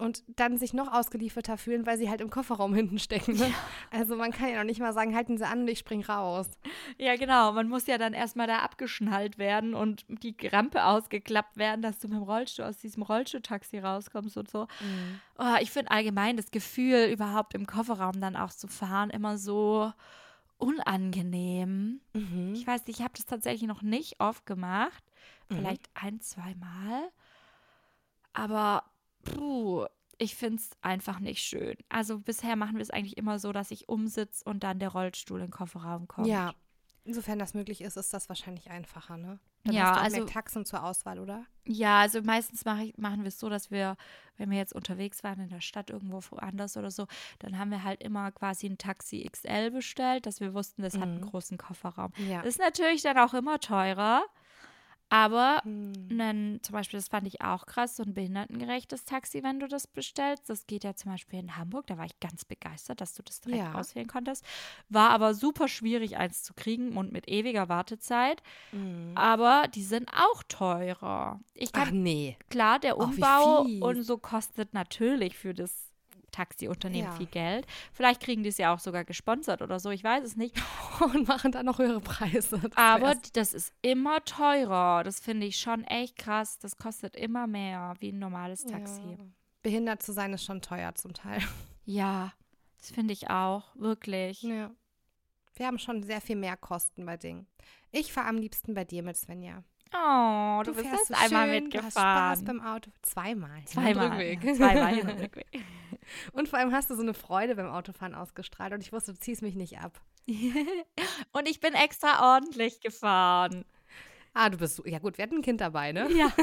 und dann sich noch ausgelieferter fühlen, weil sie halt im Kofferraum hinten stecken. Ne? Ja. Also man kann ja noch nicht mal sagen, halten Sie an und ich spring raus. Ja, genau. Man muss ja dann erstmal da abgeschnallt werden und die Rampe ausgeklappt werden, dass du mit dem Rollstuhl aus diesem Rollstuhltaxi rauskommst und so. Mhm. Oh, ich finde allgemein das Gefühl, überhaupt im Kofferraum dann auch zu fahren, immer so unangenehm. Mhm. Ich weiß nicht, ich habe das tatsächlich noch nicht oft gemacht. Mhm. Vielleicht ein, zwei Mal. Aber puh, ich finde es einfach nicht schön. Also bisher machen wir es eigentlich immer so, dass ich umsitze und dann der Rollstuhl in den Kofferraum kommt. Ja, insofern das möglich ist, ist das wahrscheinlich einfacher, ne? Dann ja, hast du auch also mehr Taxen zur Auswahl, oder? Ja, also meistens mach ich, machen wir es so, dass wir, wenn wir jetzt unterwegs waren in der Stadt irgendwo woanders oder so, dann haben wir halt immer quasi ein Taxi X L bestellt, dass wir wussten, das mhm. hat einen großen Kofferraum. Ja. Das ist natürlich dann auch immer teurer. Aber hm. ein, zum Beispiel, das fand ich auch krass, so ein behindertengerechtes Taxi, wenn du das bestellst. Das geht ja zum Beispiel in Hamburg. Da war ich ganz begeistert, dass du das direkt ja. auswählen konntest. War aber super schwierig, eins zu kriegen und mit ewiger Wartezeit. Hm. Aber die sind auch teurer. Ich kann, Ach nee. Klar, der Umbau und so kostet natürlich für das Taxiunternehmen ja. viel Geld. Vielleicht kriegen die es ja auch sogar gesponsert oder so, ich weiß es nicht. Und machen dann noch höhere Preise. Das Aber wär's. Das ist immer teurer. Das finde ich schon echt krass. Das kostet immer mehr wie ein normales Taxi. Ja. Behindert zu sein ist schon teuer zum Teil. Ja, das finde ich auch, wirklich. Ja. Wir haben schon sehr viel mehr Kosten bei Dingen. Ich fahre am liebsten bei dir mit, Svenja. Oh, du, du bist erst so einmal schön, mitgefahren. Du hast Spaß beim Auto. Zweimal. Zweimal. Rückweg. Ja, zweimal hin und Rückweg. Und vor allem hast du so eine Freude beim Autofahren ausgestrahlt und ich wusste, du ziehst mich nicht ab. Und ich bin extra ordentlich gefahren. Ah, du bist so, ja gut, wir hatten ein Kind dabei, ne? Ja.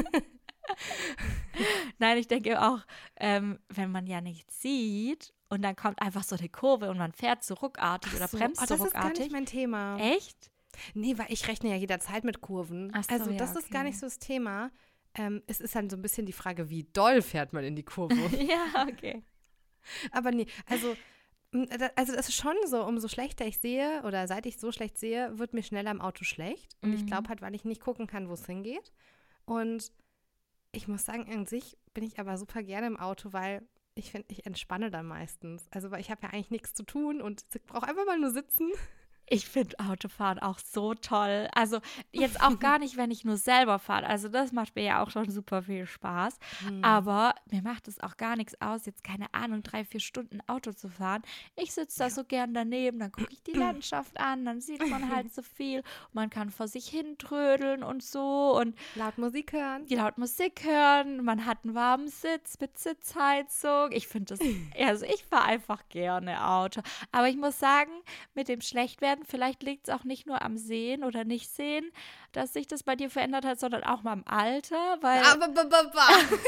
Nein, ich denke auch, ähm, wenn man ja nichts sieht und dann kommt einfach so eine Kurve und man fährt so ruckartig oder so, bremst oh, so das ruckartig. Das ist gar nicht mein Thema. Echt? Nee, weil ich rechne ja jederzeit mit Kurven. Ach so, also ja, das okay. ist gar nicht so das Thema. Ähm, es ist dann so ein bisschen die Frage, wie doll fährt man in die Kurve. Ja, okay. Aber nee, also, also das ist schon so, umso schlechter ich sehe oder seit ich so schlecht sehe, wird mir schneller im Auto schlecht. Und mhm. ich glaube halt, weil ich nicht gucken kann, wo es hingeht. Und ich muss sagen, an sich bin ich aber super gerne im Auto, weil ich finde, ich entspanne dann meistens. Also weil ich habe ja eigentlich nichts zu tun und ich brauche einfach mal nur sitzen. Ich finde Autofahren auch so toll. Also jetzt auch gar nicht, wenn ich nur selber fahre. Also das macht mir ja auch schon super viel Spaß. Hm. Aber mir macht es auch gar nichts aus, jetzt keine Ahnung, drei, vier Stunden Auto zu fahren. Ich sitze da ja. so gern daneben, dann gucke ich die Landschaft an, dann sieht man halt so viel. Man kann vor sich hin trödeln und so. Und laut Musik hören. Die laut Musik hören. Man hat einen warmen Sitz mit Sitzheizung. Ich finde das, also ich fahre einfach gerne Auto. Aber ich muss sagen, mit dem Schlechtwerden, vielleicht liegt es auch nicht nur am Sehen oder Nicht-Sehen, dass sich das bei dir verändert hat, sondern auch mal am Alter, weil aber, aber, aber.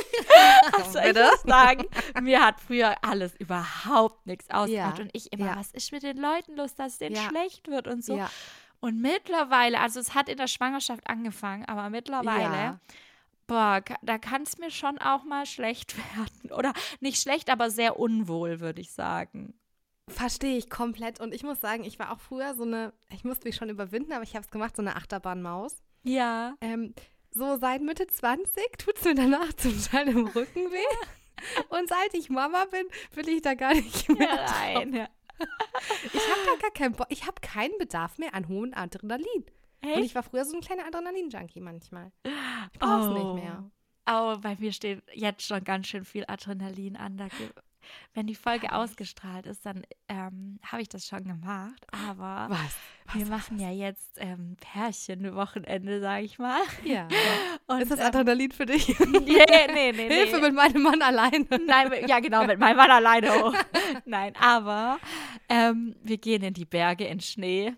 also ich muss sagen, mir hat früher alles überhaupt nichts ausgemacht ja. und ich immer, ja. was ist mit den Leuten los, dass es denen ja. schlecht wird und so. Ja. Und mittlerweile, also es hat in der Schwangerschaft angefangen, aber mittlerweile ja. boah, da kann es mir schon auch mal schlecht werden. Oder nicht schlecht, aber sehr unwohl, würde ich sagen. Verstehe ich komplett. Und ich muss sagen, ich war auch früher so eine, ich musste mich schon überwinden, aber ich habe es gemacht, so eine Achterbahnmaus. Ja. Ähm, so seit Mitte zwanzig tut es mir danach zum Teil im Rücken weh. Und seit ich Mama bin, will ich da gar nicht mehr ja, nein, ja. Ich habe da gar keinen Bo- ich habe keinen Bedarf mehr an hohem Adrenalin. Echt? Und ich war früher so ein kleiner Adrenalin-Junkie manchmal. Ich brauche es oh. nicht mehr. Oh, bei mir steht jetzt schon ganz schön viel Adrenalin an. Da ge- Wenn die Folge was? ausgestrahlt ist, dann ähm, habe ich das schon gemacht. Aber was? Was, wir was, machen was? ja jetzt ähm, Pärchen-Wochenende, sage ich mal. Ja. Und, ist das ähm, Adrenalin für dich? Nee, nee, nee. nee. Hilfe mit meinem Mann alleine. Nein, mit, ja genau, mit meinem Mann alleine hoch. Nein, aber ähm, wir gehen in die Berge, in Schnee.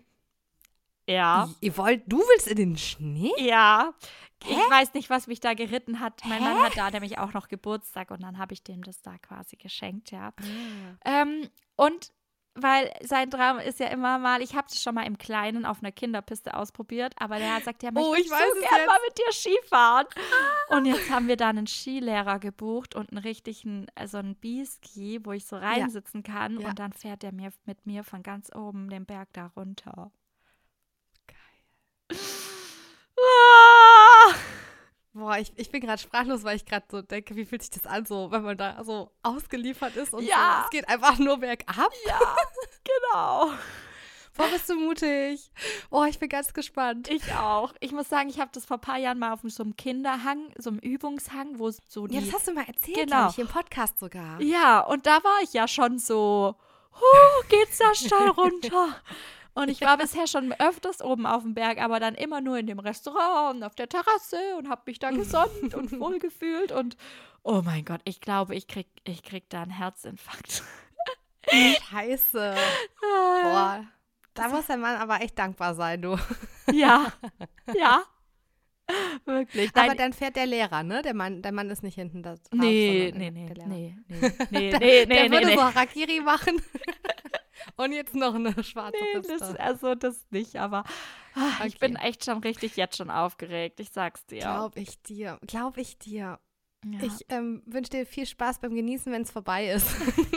Ja. Ihr wollt, du willst in den Schnee? Ja. Hä? Ich weiß nicht, was mich da geritten hat. Mein Hä? Mann hat da nämlich auch noch Geburtstag und dann habe ich dem das da quasi geschenkt, ja. Ah. Ähm, und weil sein Traum ist ja immer mal, ich habe es schon mal im Kleinen auf einer Kinderpiste ausprobiert, aber der sagt ja, oh, ich ich möchte weiß so es gerne jetzt. mal mit dir Skifahren. Und jetzt haben wir da einen Skilehrer gebucht und einen richtigen, also einen B-Ski, wo ich so reinsitzen kann Ja. und dann fährt er mir mit mir von ganz oben den Berg da runter. Geil. Ah! Boah, ich, ich bin gerade sprachlos, weil ich gerade so denke, wie fühlt sich das an, so, wenn man da so ausgeliefert ist und Ja. so, es geht einfach nur bergab. Ja, genau. Boah, bist du mutig. Oh, ich bin ganz gespannt. Ich auch. Ich muss sagen, ich habe das vor ein paar Jahren mal auf so einem Kinderhang, so einem Übungshang, wo es so die... Ja, das hast du mal erzählt, Genau. glaub ich, im Podcast sogar. Ja, und da war ich ja schon so, huh, geht's da steil runter. Und ich war bisher schon öfters oben auf dem Berg, aber dann immer nur in dem Restaurant und auf der Terrasse und habe mich da gesonnt und wohlgefühlt. Und oh mein Gott, ich glaube, ich krieg, ich krieg da einen Herzinfarkt. Scheiße. Boah, da muss der Mann aber echt dankbar sein, du. Ja, ja. Wirklich. Aber Nein, dann fährt der Lehrer, ne? Der Mann, der Mann ist nicht hinten da drauf, nee, sondern nee, nee, der Lehrer. nee, nee, nee, Der, nee, der nee, würde nee, so Harakiri machen. Und jetzt noch eine schwarze nee, Piste. das, also das nicht, aber ah, ich Okay. bin echt schon richtig jetzt schon aufgeregt, ich sag's dir. Glaub ich dir, glaub ich dir. Ja. Ich ähm, wünsche dir viel Spaß beim Genießen, wenn es vorbei ist.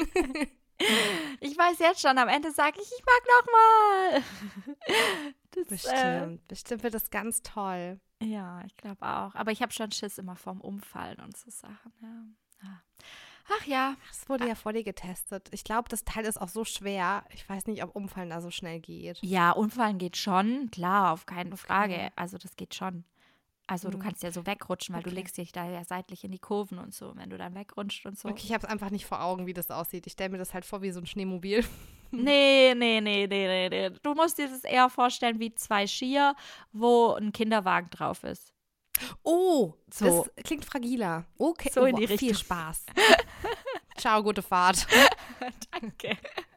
Ich weiß jetzt schon, am Ende sage ich, ich mag nochmal. Bestimmt, bestimmt wird das ganz toll. Äh, ja, ich glaube auch. Aber ich habe schon Schiss immer vorm Umfallen und so Sachen. Ja. Ah. Ach ja. Das wurde ja vor dir getestet. Ich glaube, das Teil ist auch so schwer. Ich weiß nicht, ob Umfallen da so schnell geht. Ja, Umfallen geht schon, klar, auf keine Frage. Also das geht schon. Also du Mhm. kannst ja so wegrutschen, weil Okay. du legst dich da ja seitlich in die Kurven und so, wenn du dann wegrutscht und so. Okay, ich habe es einfach nicht vor Augen, wie das aussieht. Ich stelle mir das halt vor wie so ein Schneemobil. Nee, nee, nee, nee, nee, nee. Du musst dir das eher vorstellen wie zwei Skier, wo ein Kinderwagen drauf ist. Oh, So. das klingt fragiler. Okay, So in oh, die viel Richtung. Spaß. Ciao, gute Fahrt. Danke.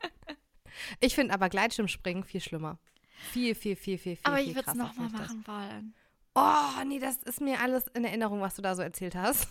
Ich finde aber Gleitschirmspringen viel schlimmer. Viel, viel, viel, viel, viel, Aber viel ich würde es krasser nochmal finde ich das. machen wollen. Oh, nee, das ist mir alles in Erinnerung, was du da so erzählt hast.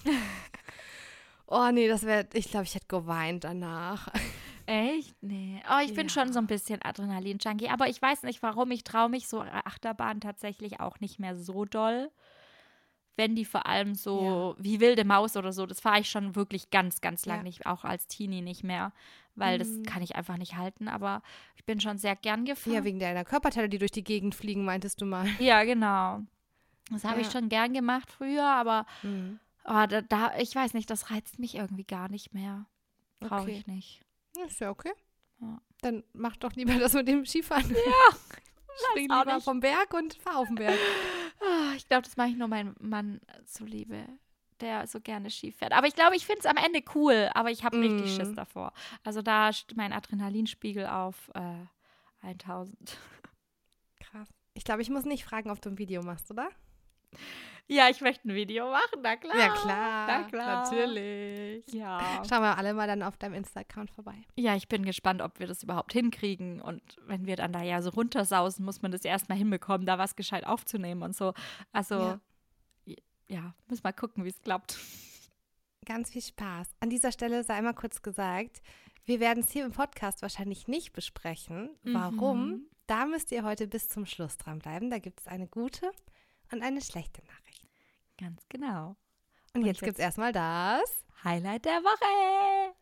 Oh, nee, das wäre, ich glaube, ich hätte geweint danach. Echt? Nee. Oh, ich bin Ja. schon so ein bisschen Adrenalin-Junkie. Aber ich weiß nicht, warum. Ich traue mich so Achterbahn tatsächlich auch nicht mehr so doll. Wenn die vor allem so wie wilde Maus oder so, das fahre ich schon wirklich ganz, ganz lang Ja. nicht, auch als Teenie nicht mehr. Weil das Mhm. kann ich einfach nicht halten. Aber ich bin schon sehr gern gefahren. Ja, wegen deiner Körperteile, die durch die Gegend fliegen, meintest du mal. Ja, genau. Das habe ich Ja. schon gern gemacht früher, aber Mhm. oh, da, da, ich weiß nicht, das reizt mich irgendwie gar nicht mehr. Brauche Okay. ich nicht. Ist ja okay. Ja. Dann mach doch lieber das mit dem Skifahren. Ja, Spring auch lieber nicht. vom Berg und fahr auf den Berg. Ah, ich glaube, das mache ich nur meinem Mann zuliebe, der so gerne Ski fährt. Aber ich glaube, ich finde es am Ende cool, aber ich habe richtig Mm. Schiss davor. Also da steht mein Adrenalinspiegel auf äh, tausend. Krass. Ich glaube, ich muss nicht fragen, ob du ein Video machst, oder? Ja, ich möchte ein Video machen, na klar. Ja, klar. Na klar. Natürlich. Ja. Schauen wir alle mal dann auf deinem Insta-Account vorbei. Ja, ich bin gespannt, ob wir das überhaupt hinkriegen. Und wenn wir dann da ja so runtersausen, muss man das erstmal hinbekommen, da was gescheit aufzunehmen und so. Also, Ja. ja, ja muss mal gucken, wie es klappt. Ganz viel Spaß. An dieser Stelle sei einmal kurz gesagt, wir werden es hier im Podcast wahrscheinlich nicht besprechen. Warum? Mhm. Da müsst ihr heute bis zum Schluss dranbleiben. Da gibt es eine gute und eine schlechte Nachricht. Ganz genau. Und, Und jetzt gibt es jetzt- erstmal das. Highlight der Woche.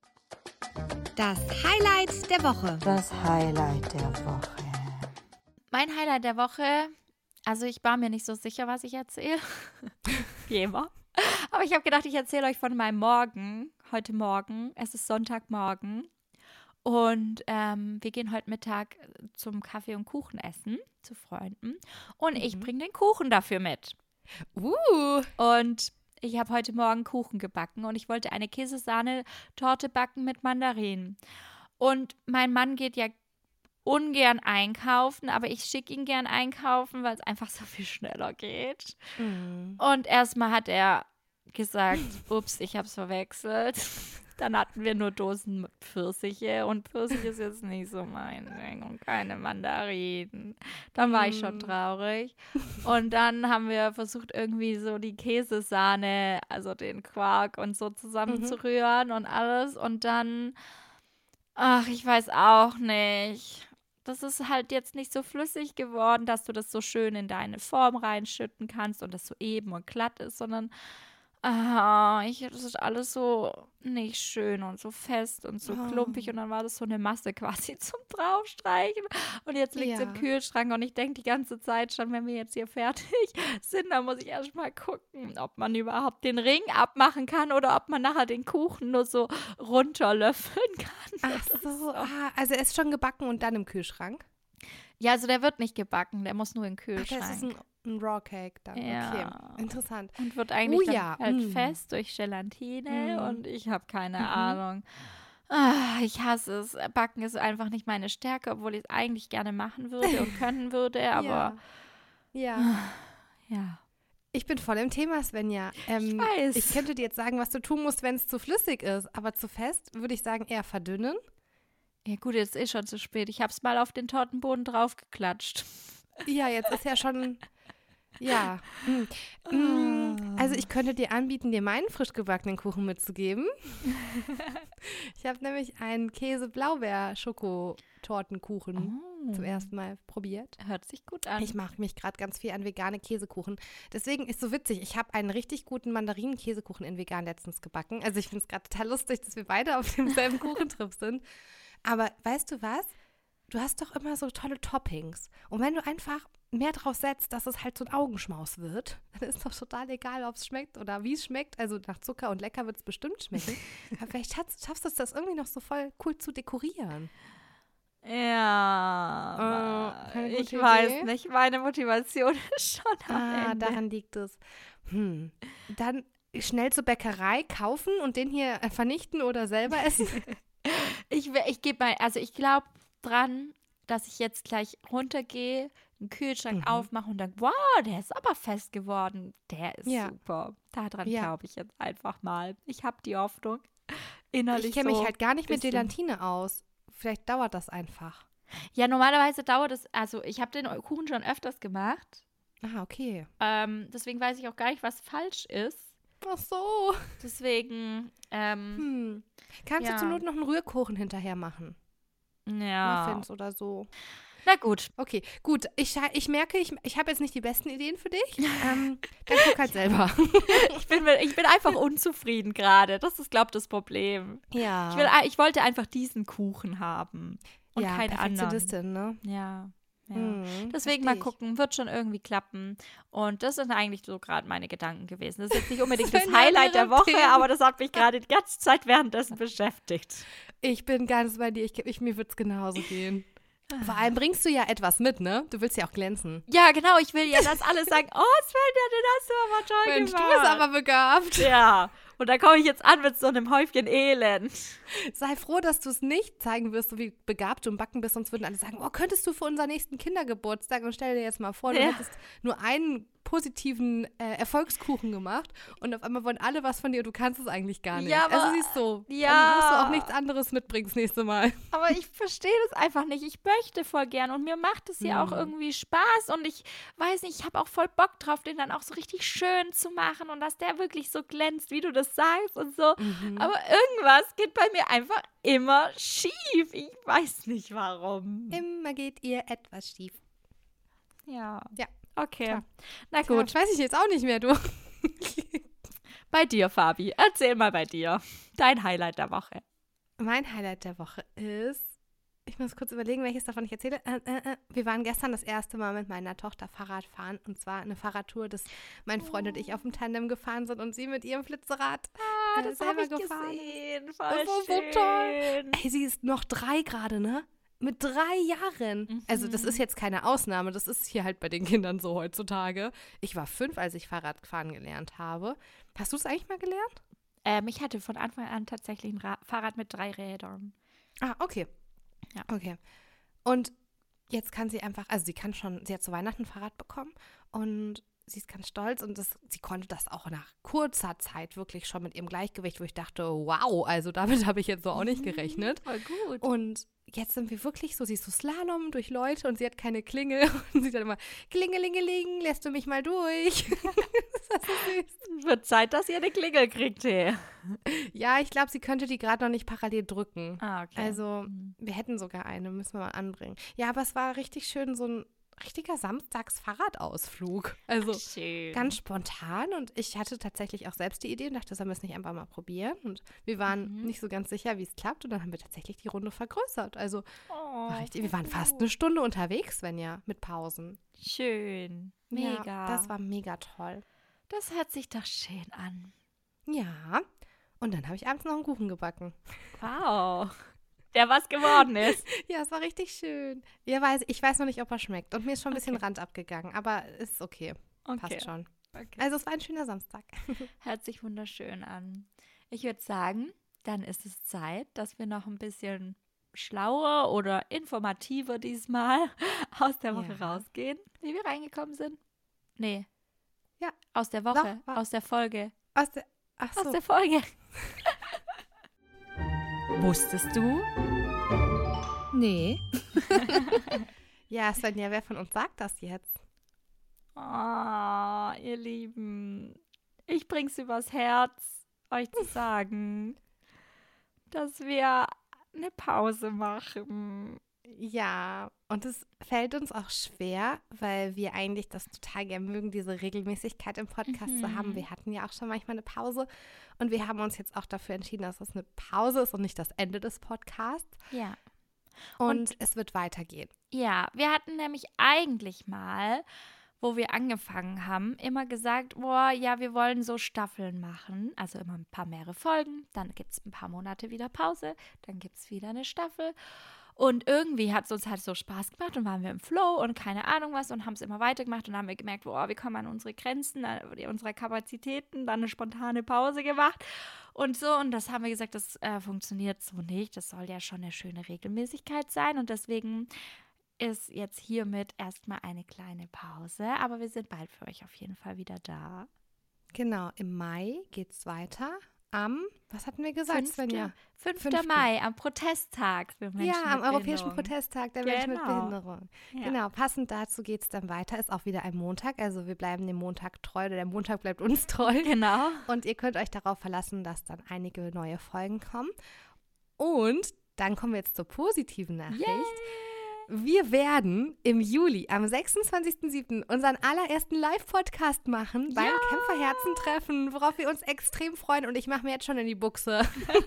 Das Highlight der Woche. Das Highlight der Woche. Mein Highlight der Woche, also ich war mir nicht so sicher, was ich erzähle. Wie immer. Aber ich habe gedacht, ich erzähle euch von meinem Morgen, heute Morgen. Es ist Sonntagmorgen. Und ähm, wir gehen heute Mittag zum Kaffee und Kuchen essen, zu Freunden. Und ich Mhm. bringe den Kuchen dafür mit. Uh. Und ich habe heute Morgen Kuchen gebacken und ich wollte eine Käsesahne-Torte backen mit Mandarinen. Und mein Mann geht ja ungern einkaufen, aber ich schicke ihn gern einkaufen, weil es einfach so viel schneller geht. Mhm. Und erstmal hat er gesagt, ups, ich habe es verwechselt. Dann hatten wir nur Dosen mit Pfirsiche und Pfirsich ist jetzt nicht so mein Ding und keine Mandarinen. Dann war ich schon Mm. traurig. Und dann haben wir versucht, irgendwie so die Käsesahne, also den Quark und so zusammenzurühren und alles. Und dann, ach, ich weiß auch nicht. Das ist halt jetzt nicht so flüssig geworden, dass du das so schön in deine Form reinschütten kannst und das so eben und glatt ist, sondern Ah, ich, das ist alles so nicht schön und so fest und so Oh. klumpig und dann war das so eine Masse quasi zum Draufstreichen und jetzt liegt es Ja. im Kühlschrank und ich denke die ganze Zeit schon, wenn wir jetzt hier fertig sind, dann muss ich erstmal gucken, ob man überhaupt den Ring abmachen kann oder ob man nachher den Kuchen nur so runterlöffeln kann. Ach so, ah, also er ist schon gebacken und dann im Kühlschrank? Ja, also der wird nicht gebacken, der muss nur in den Ach, Kühlschrank. das ist ein, ein Raw Cake dann. Ja. Okay, interessant. Und wird eigentlich Oh ja, dann halt mm. fest durch Gelatine Mm. und ich habe keine Mhm. Ahnung. Ah, ich hasse es. Backen ist einfach nicht meine Stärke, obwohl ich es eigentlich gerne machen würde und können würde, aber Ja. ja. ja. Ich bin voll im Thema, Svenja. Ähm, Ich weiß. Ich könnte dir jetzt sagen, was du tun musst, wenn es zu flüssig ist, aber zu fest würde ich sagen eher verdünnen. Ja gut, jetzt ist schon zu spät. Ich habe es mal auf den Tortenboden draufgeklatscht. Ja, jetzt ist ja schon, ja. Hm. Mm, Also ich könnte dir anbieten, dir meinen frisch gebackenen Kuchen mitzugeben. Ich habe nämlich einen Käse-Blaubeer-Schokotortenkuchen zum ersten Mal probiert. Hört sich gut an. Ich mache mich gerade ganz viel an vegane Käsekuchen. Deswegen ist so witzig. Ich habe einen richtig guten Mandarinen-Käsekuchen in vegan letztens gebacken. Also ich finde es gerade total lustig, dass wir beide auf demselben Kuchentrip sind. Aber weißt du was? Du hast doch immer so tolle Toppings. Und wenn du einfach mehr drauf setzt, dass es halt so ein Augenschmaus wird, dann ist doch total egal, ob es schmeckt oder wie es schmeckt. Also nach Zucker und lecker wird es bestimmt schmecken. Aber vielleicht schaffst, schaffst du es, das irgendwie noch so voll cool zu dekorieren. Ja, Äh, keine ich gute weiß Idee? nicht. Meine Motivation ist schon am Ah, Ende. daran liegt es. Hm. Dann schnell zur Bäckerei kaufen und den hier äh, vernichten oder selber essen. Ich, we- ich gebe mal, also ich glaube dran, dass ich jetzt gleich runtergehe, einen Kühlschrank Mhm. aufmache und dann, wow, der ist aber fest geworden. Der ist Ja. super. Daran Ja. glaube ich jetzt einfach mal. Ich habe die Hoffnung. Innerlich Ich kenne mich so halt gar nicht mit bisschen. Gelatine aus. Vielleicht dauert das einfach. Ja, normalerweise dauert es, also ich habe den Kuchen schon öfters gemacht. Ah, okay. Ähm, deswegen weiß ich auch gar nicht, was falsch ist. Ach so. Deswegen, ähm, Hm. Kannst Ja. du zur Not noch einen Rührkuchen hinterher machen? ja. Muffins oder so. Na gut. Okay, gut. Ich, scha- ich merke, ich, ich habe jetzt nicht die besten Ideen für dich. Ähm, dann guck halt selber. Ich bin, mit- ich bin einfach unzufrieden gerade. Das ist, glaube ich, das Problem. Ja. Ich, will, ein- ich wollte einfach diesen Kuchen haben und ja, keinen anderen. Perfektionistin, ne? Ja, ja. Hm, Deswegen versteh mal ich. gucken, wird schon irgendwie klappen. Und das sind eigentlich so gerade meine Gedanken gewesen. Das ist jetzt nicht unbedingt Das das sind ja Highlight der mehrere Woche, Themen. aber das hat mich gerade die ganze Zeit währenddessen beschäftigt. Ich bin ganz bei dir. Ich, ich, mir wird es genauso gehen. Vor allem bringst du ja etwas mit, ne? Du willst ja auch glänzen. Ja, genau, ich will ja, dass alle sagen, oh Sven, den hast du aber toll Mensch, du gemacht. bist aber begabt. Ja, und da komme ich jetzt an mit so einem Häufchen Elend. Sei froh, dass du es nicht zeigen wirst, so wie begabt du im Backen bist, sonst würden alle sagen, oh, könntest du für unseren nächsten Kindergeburtstag, und stell dir jetzt mal vor, du Ja. hättest nur einen positiven äh, Erfolgskuchen gemacht und auf einmal wollen alle was von dir und du kannst es eigentlich gar nicht. Ja, aber- also siehst du, ja. dann musst du auch nichts anderes mitbringen das nächste Mal. Aber ich verstehe das einfach nicht. Ich möchte voll gern und mir macht es ja auch Hm. irgendwie Spaß und ich weiß nicht, ich habe auch voll Bock drauf, den dann auch so richtig schön zu machen und dass der wirklich so glänzt, wie du das sagst und so. Mhm. Aber irgendwas geht bei mir einfach immer schief. Ich weiß nicht warum. Immer geht ihr etwas schief. Ja. Ja, Okay. klar. Na Gut, gut. weiß ich jetzt auch nicht mehr, du. Bei dir, Fabi. Erzähl mal bei dir. Dein Highlight der Woche. Mein Highlight der Woche ist, ich muss kurz überlegen, welches davon ich erzähle. Äh, äh, äh. Wir waren gestern das erste Mal mit meiner Tochter Fahrrad fahren. Und zwar eine Fahrradtour, dass mein Freund und ich auf dem Tandem gefahren sind und sie mit ihrem Flitzerad. Ah, äh, das selber habe ich gefahren ist. gesehen. Das Voll war so schön. toll. Ey, sie ist noch drei gerade, ne? Mit drei Jahren. Mhm. Also das ist jetzt keine Ausnahme, das ist hier halt bei den Kindern so heutzutage. Ich war fünf, als ich Fahrradfahren gelernt habe. Hast du es eigentlich mal gelernt? Ähm, ich hatte von Anfang an tatsächlich ein Ra- Fahrrad mit drei Rädern. Ah, okay. Ja. Okay. Und jetzt kann sie einfach, also sie kann schon, sie hat zu Weihnachten ein Fahrrad bekommen und sie ist ganz stolz und das, sie konnte das auch nach kurzer Zeit wirklich schon mit ihrem Gleichgewicht, wo ich dachte, wow, also damit habe ich jetzt so auch nicht gerechnet. Voll gut. Und jetzt sind wir wirklich so, sie ist so Slalom durch Leute und sie hat keine Klingel und sie sagt immer, Klingelingeling, lässt du mich mal durch? Das ist so süß. Wird Zeit, dass ihr eine Klingel kriegt, hey. Ja, ich glaube, sie könnte die gerade noch nicht parallel drücken. Ah, okay. Also, Mhm. wir hätten sogar eine, müssen wir mal anbringen. Ja, aber es war richtig schön, so ein richtiger Samstags-Fahrradausflug. Also Schön. ganz spontan und ich hatte tatsächlich auch selbst die Idee und dachte, sollen wir es nicht einfach mal probieren? Und wir waren Mhm. nicht so ganz sicher, wie es klappt und dann haben wir tatsächlich die Runde vergrößert. Also Oh, war richtig, wir waren fast gut. eine Stunde unterwegs, Svenja, mit Pausen. Schön. Mega. Ja, das war mega toll. Das hört sich doch schön an. Ja, und dann habe ich abends noch einen Kuchen gebacken. Wow. Der was geworden ist. Ja, es war richtig schön. Ja, weiß, ich weiß noch nicht, ob er schmeckt. Und mir ist schon ein bisschen Okay. Rand abgegangen, aber ist okay. Okay. Passt schon. Okay. Also es war ein schöner Samstag. Hört sich wunderschön an. Ich würde sagen, dann ist es Zeit, dass wir noch ein bisschen schlauer oder informativer diesmal aus der Woche Ja. rausgehen, wie wir reingekommen sind. Nee. Ja. Aus der Woche, Doch, war- aus der Folge. Aus der, ach Aus so. der Folge. Wusstest du? Nee. Ja, Svenja, wer von uns sagt das jetzt? Oh, ihr Lieben, ich bring's übers Herz, euch zu sagen, dass wir eine Pause machen. Ja, und es fällt uns auch schwer, weil wir eigentlich das total gern mögen, diese Regelmäßigkeit im Podcast zu haben. Mhm. Wir hatten ja auch schon manchmal eine Pause und wir haben uns jetzt auch dafür entschieden, dass es eine Pause ist und nicht das Ende des Podcasts. Ja. Und, es wird weitergehen. Ja, wir hatten nämlich eigentlich mal, wo wir angefangen haben, immer gesagt, boah, ja, wir wollen so Staffeln machen. Also immer ein paar mehrere Folgen, dann gibt es ein paar Monate wieder Pause, dann gibt es wieder eine Staffel. Und irgendwie hat es uns halt so Spaß gemacht und waren wir im Flow und keine Ahnung was und haben es immer weitergemacht und dann haben wir gemerkt, boah, wir kommen an unsere Grenzen, an unsere Kapazitäten, dann eine spontane Pause gemacht und so. Und das haben wir gesagt, das äh, funktioniert so nicht. Das soll ja schon eine schöne Regelmäßigkeit sein und deswegen ist jetzt hiermit erstmal eine kleine Pause, aber wir sind bald für euch auf jeden Fall wieder da. Genau, im Mai geht es weiter. Am, was hatten wir gesagt, Svenja? fünfter Fünfter. Mai, am Protesttag für Menschen Ja, am mit Europäischen Behinderung. Protesttag der Menschen mit Genau. Behinderung. Ja. Genau, passend dazu geht es dann weiter. Ist auch wieder ein Montag, also wir bleiben dem Montag treu oder der Montag bleibt uns treu. Genau. Und ihr könnt euch darauf verlassen, dass dann einige neue Folgen kommen. Und dann kommen wir jetzt zur positiven Nachricht. Yay. Wir werden im Juli, am sechsundzwanzigsten siebten unseren allerersten Live-Podcast machen beim Ja. Kämpferherzentreffen, worauf wir uns extrem freuen. Und ich mache mir jetzt schon in die Buchse.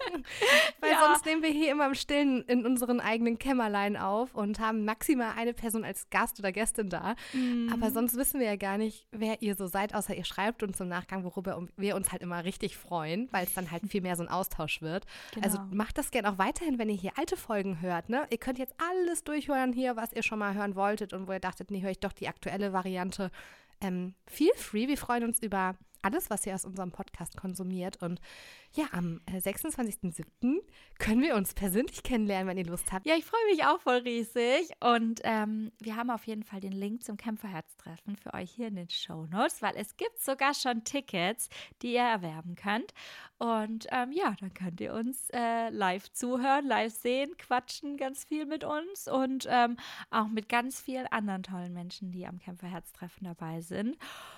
Weil Ja. sonst nehmen wir hier immer im Stillen in unseren eigenen Kämmerlein auf und haben maximal eine Person als Gast oder Gästin da. Mhm. Aber sonst wissen wir ja gar nicht, wer ihr so seid, außer ihr schreibt uns im Nachgang, worüber wir uns halt immer richtig freuen, weil es dann halt viel mehr so ein Austausch wird. Genau. Also macht das gerne auch weiterhin, wenn ihr hier alte Folgen hört. Ne? Ihr könnt jetzt alles durchhören hier, was ihr schon mal hören wolltet und wo ihr dachtet, nee, höre ich doch die aktuelle Variante. Ähm, feel free, wir freuen uns über alles, was ihr aus unserem Podcast konsumiert. Und ja, am äh, sechsundzwanzigsten siebten können wir uns persönlich kennenlernen, wenn ihr Lust habt. Ja, ich freue mich auch voll riesig. Und ähm, wir haben auf jeden Fall den Link zum Kämpferherztreffen für euch hier in den Shownotes, weil es gibt sogar schon Tickets, die ihr erwerben könnt. Und ähm, ja, dann könnt ihr uns äh, live zuhören, live sehen, quatschen ganz viel mit uns und ähm, auch mit ganz vielen anderen tollen Menschen, die am Kämpferherztreffen dabei sind.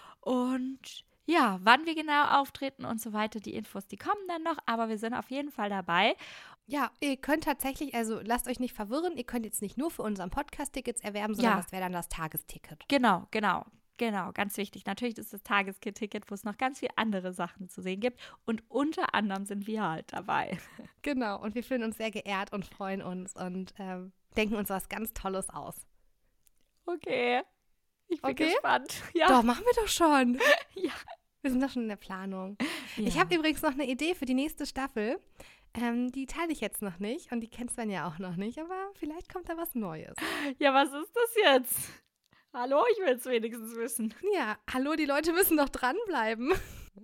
Und ja, wann wir genau auftreten und so weiter, die Infos, die kommen dann noch, aber wir sind auf jeden Fall dabei. Ja, ihr könnt tatsächlich, also lasst euch nicht verwirren, ihr könnt jetzt nicht nur für unseren Podcast Tickets erwerben, sondern Ja. das wäre dann das Tagesticket. Genau, genau, genau, ganz wichtig. Natürlich ist das Tagesticket, wo es noch ganz viele andere Sachen zu sehen gibt und unter anderem sind wir halt dabei. Genau, und wir fühlen uns sehr geehrt und freuen uns und ähm, denken uns was ganz Tolles aus. Okay, ich bin Okay. gespannt. Ja, Doch, machen wir doch schon. Ja. Wir sind doch schon in der Planung. ja. Ich habe übrigens noch eine Idee für die nächste Staffel. Ähm, die teile ich jetzt noch nicht und die kennt Sven ja auch noch nicht, aber vielleicht kommt da was Neues. ja, was ist das jetzt? Hallo, ich will es wenigstens wissen. Ja, hallo, die Leute müssen doch dranbleiben.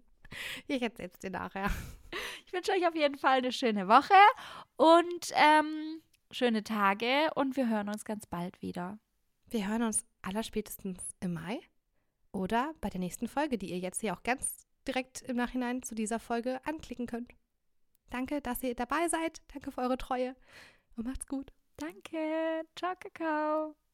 Ich erzähl's dir nachher. Ich wünsche euch auf jeden Fall eine schöne Woche und ähm, schöne Tage und wir hören uns ganz bald wieder. Wir hören uns allerspätestens im Mai oder bei der nächsten Folge, die ihr jetzt hier auch ganz direkt im Nachhinein zu dieser Folge anklicken könnt. Danke, dass ihr dabei seid. Danke für eure Treue und macht's gut. Danke. Ciao, Kakao.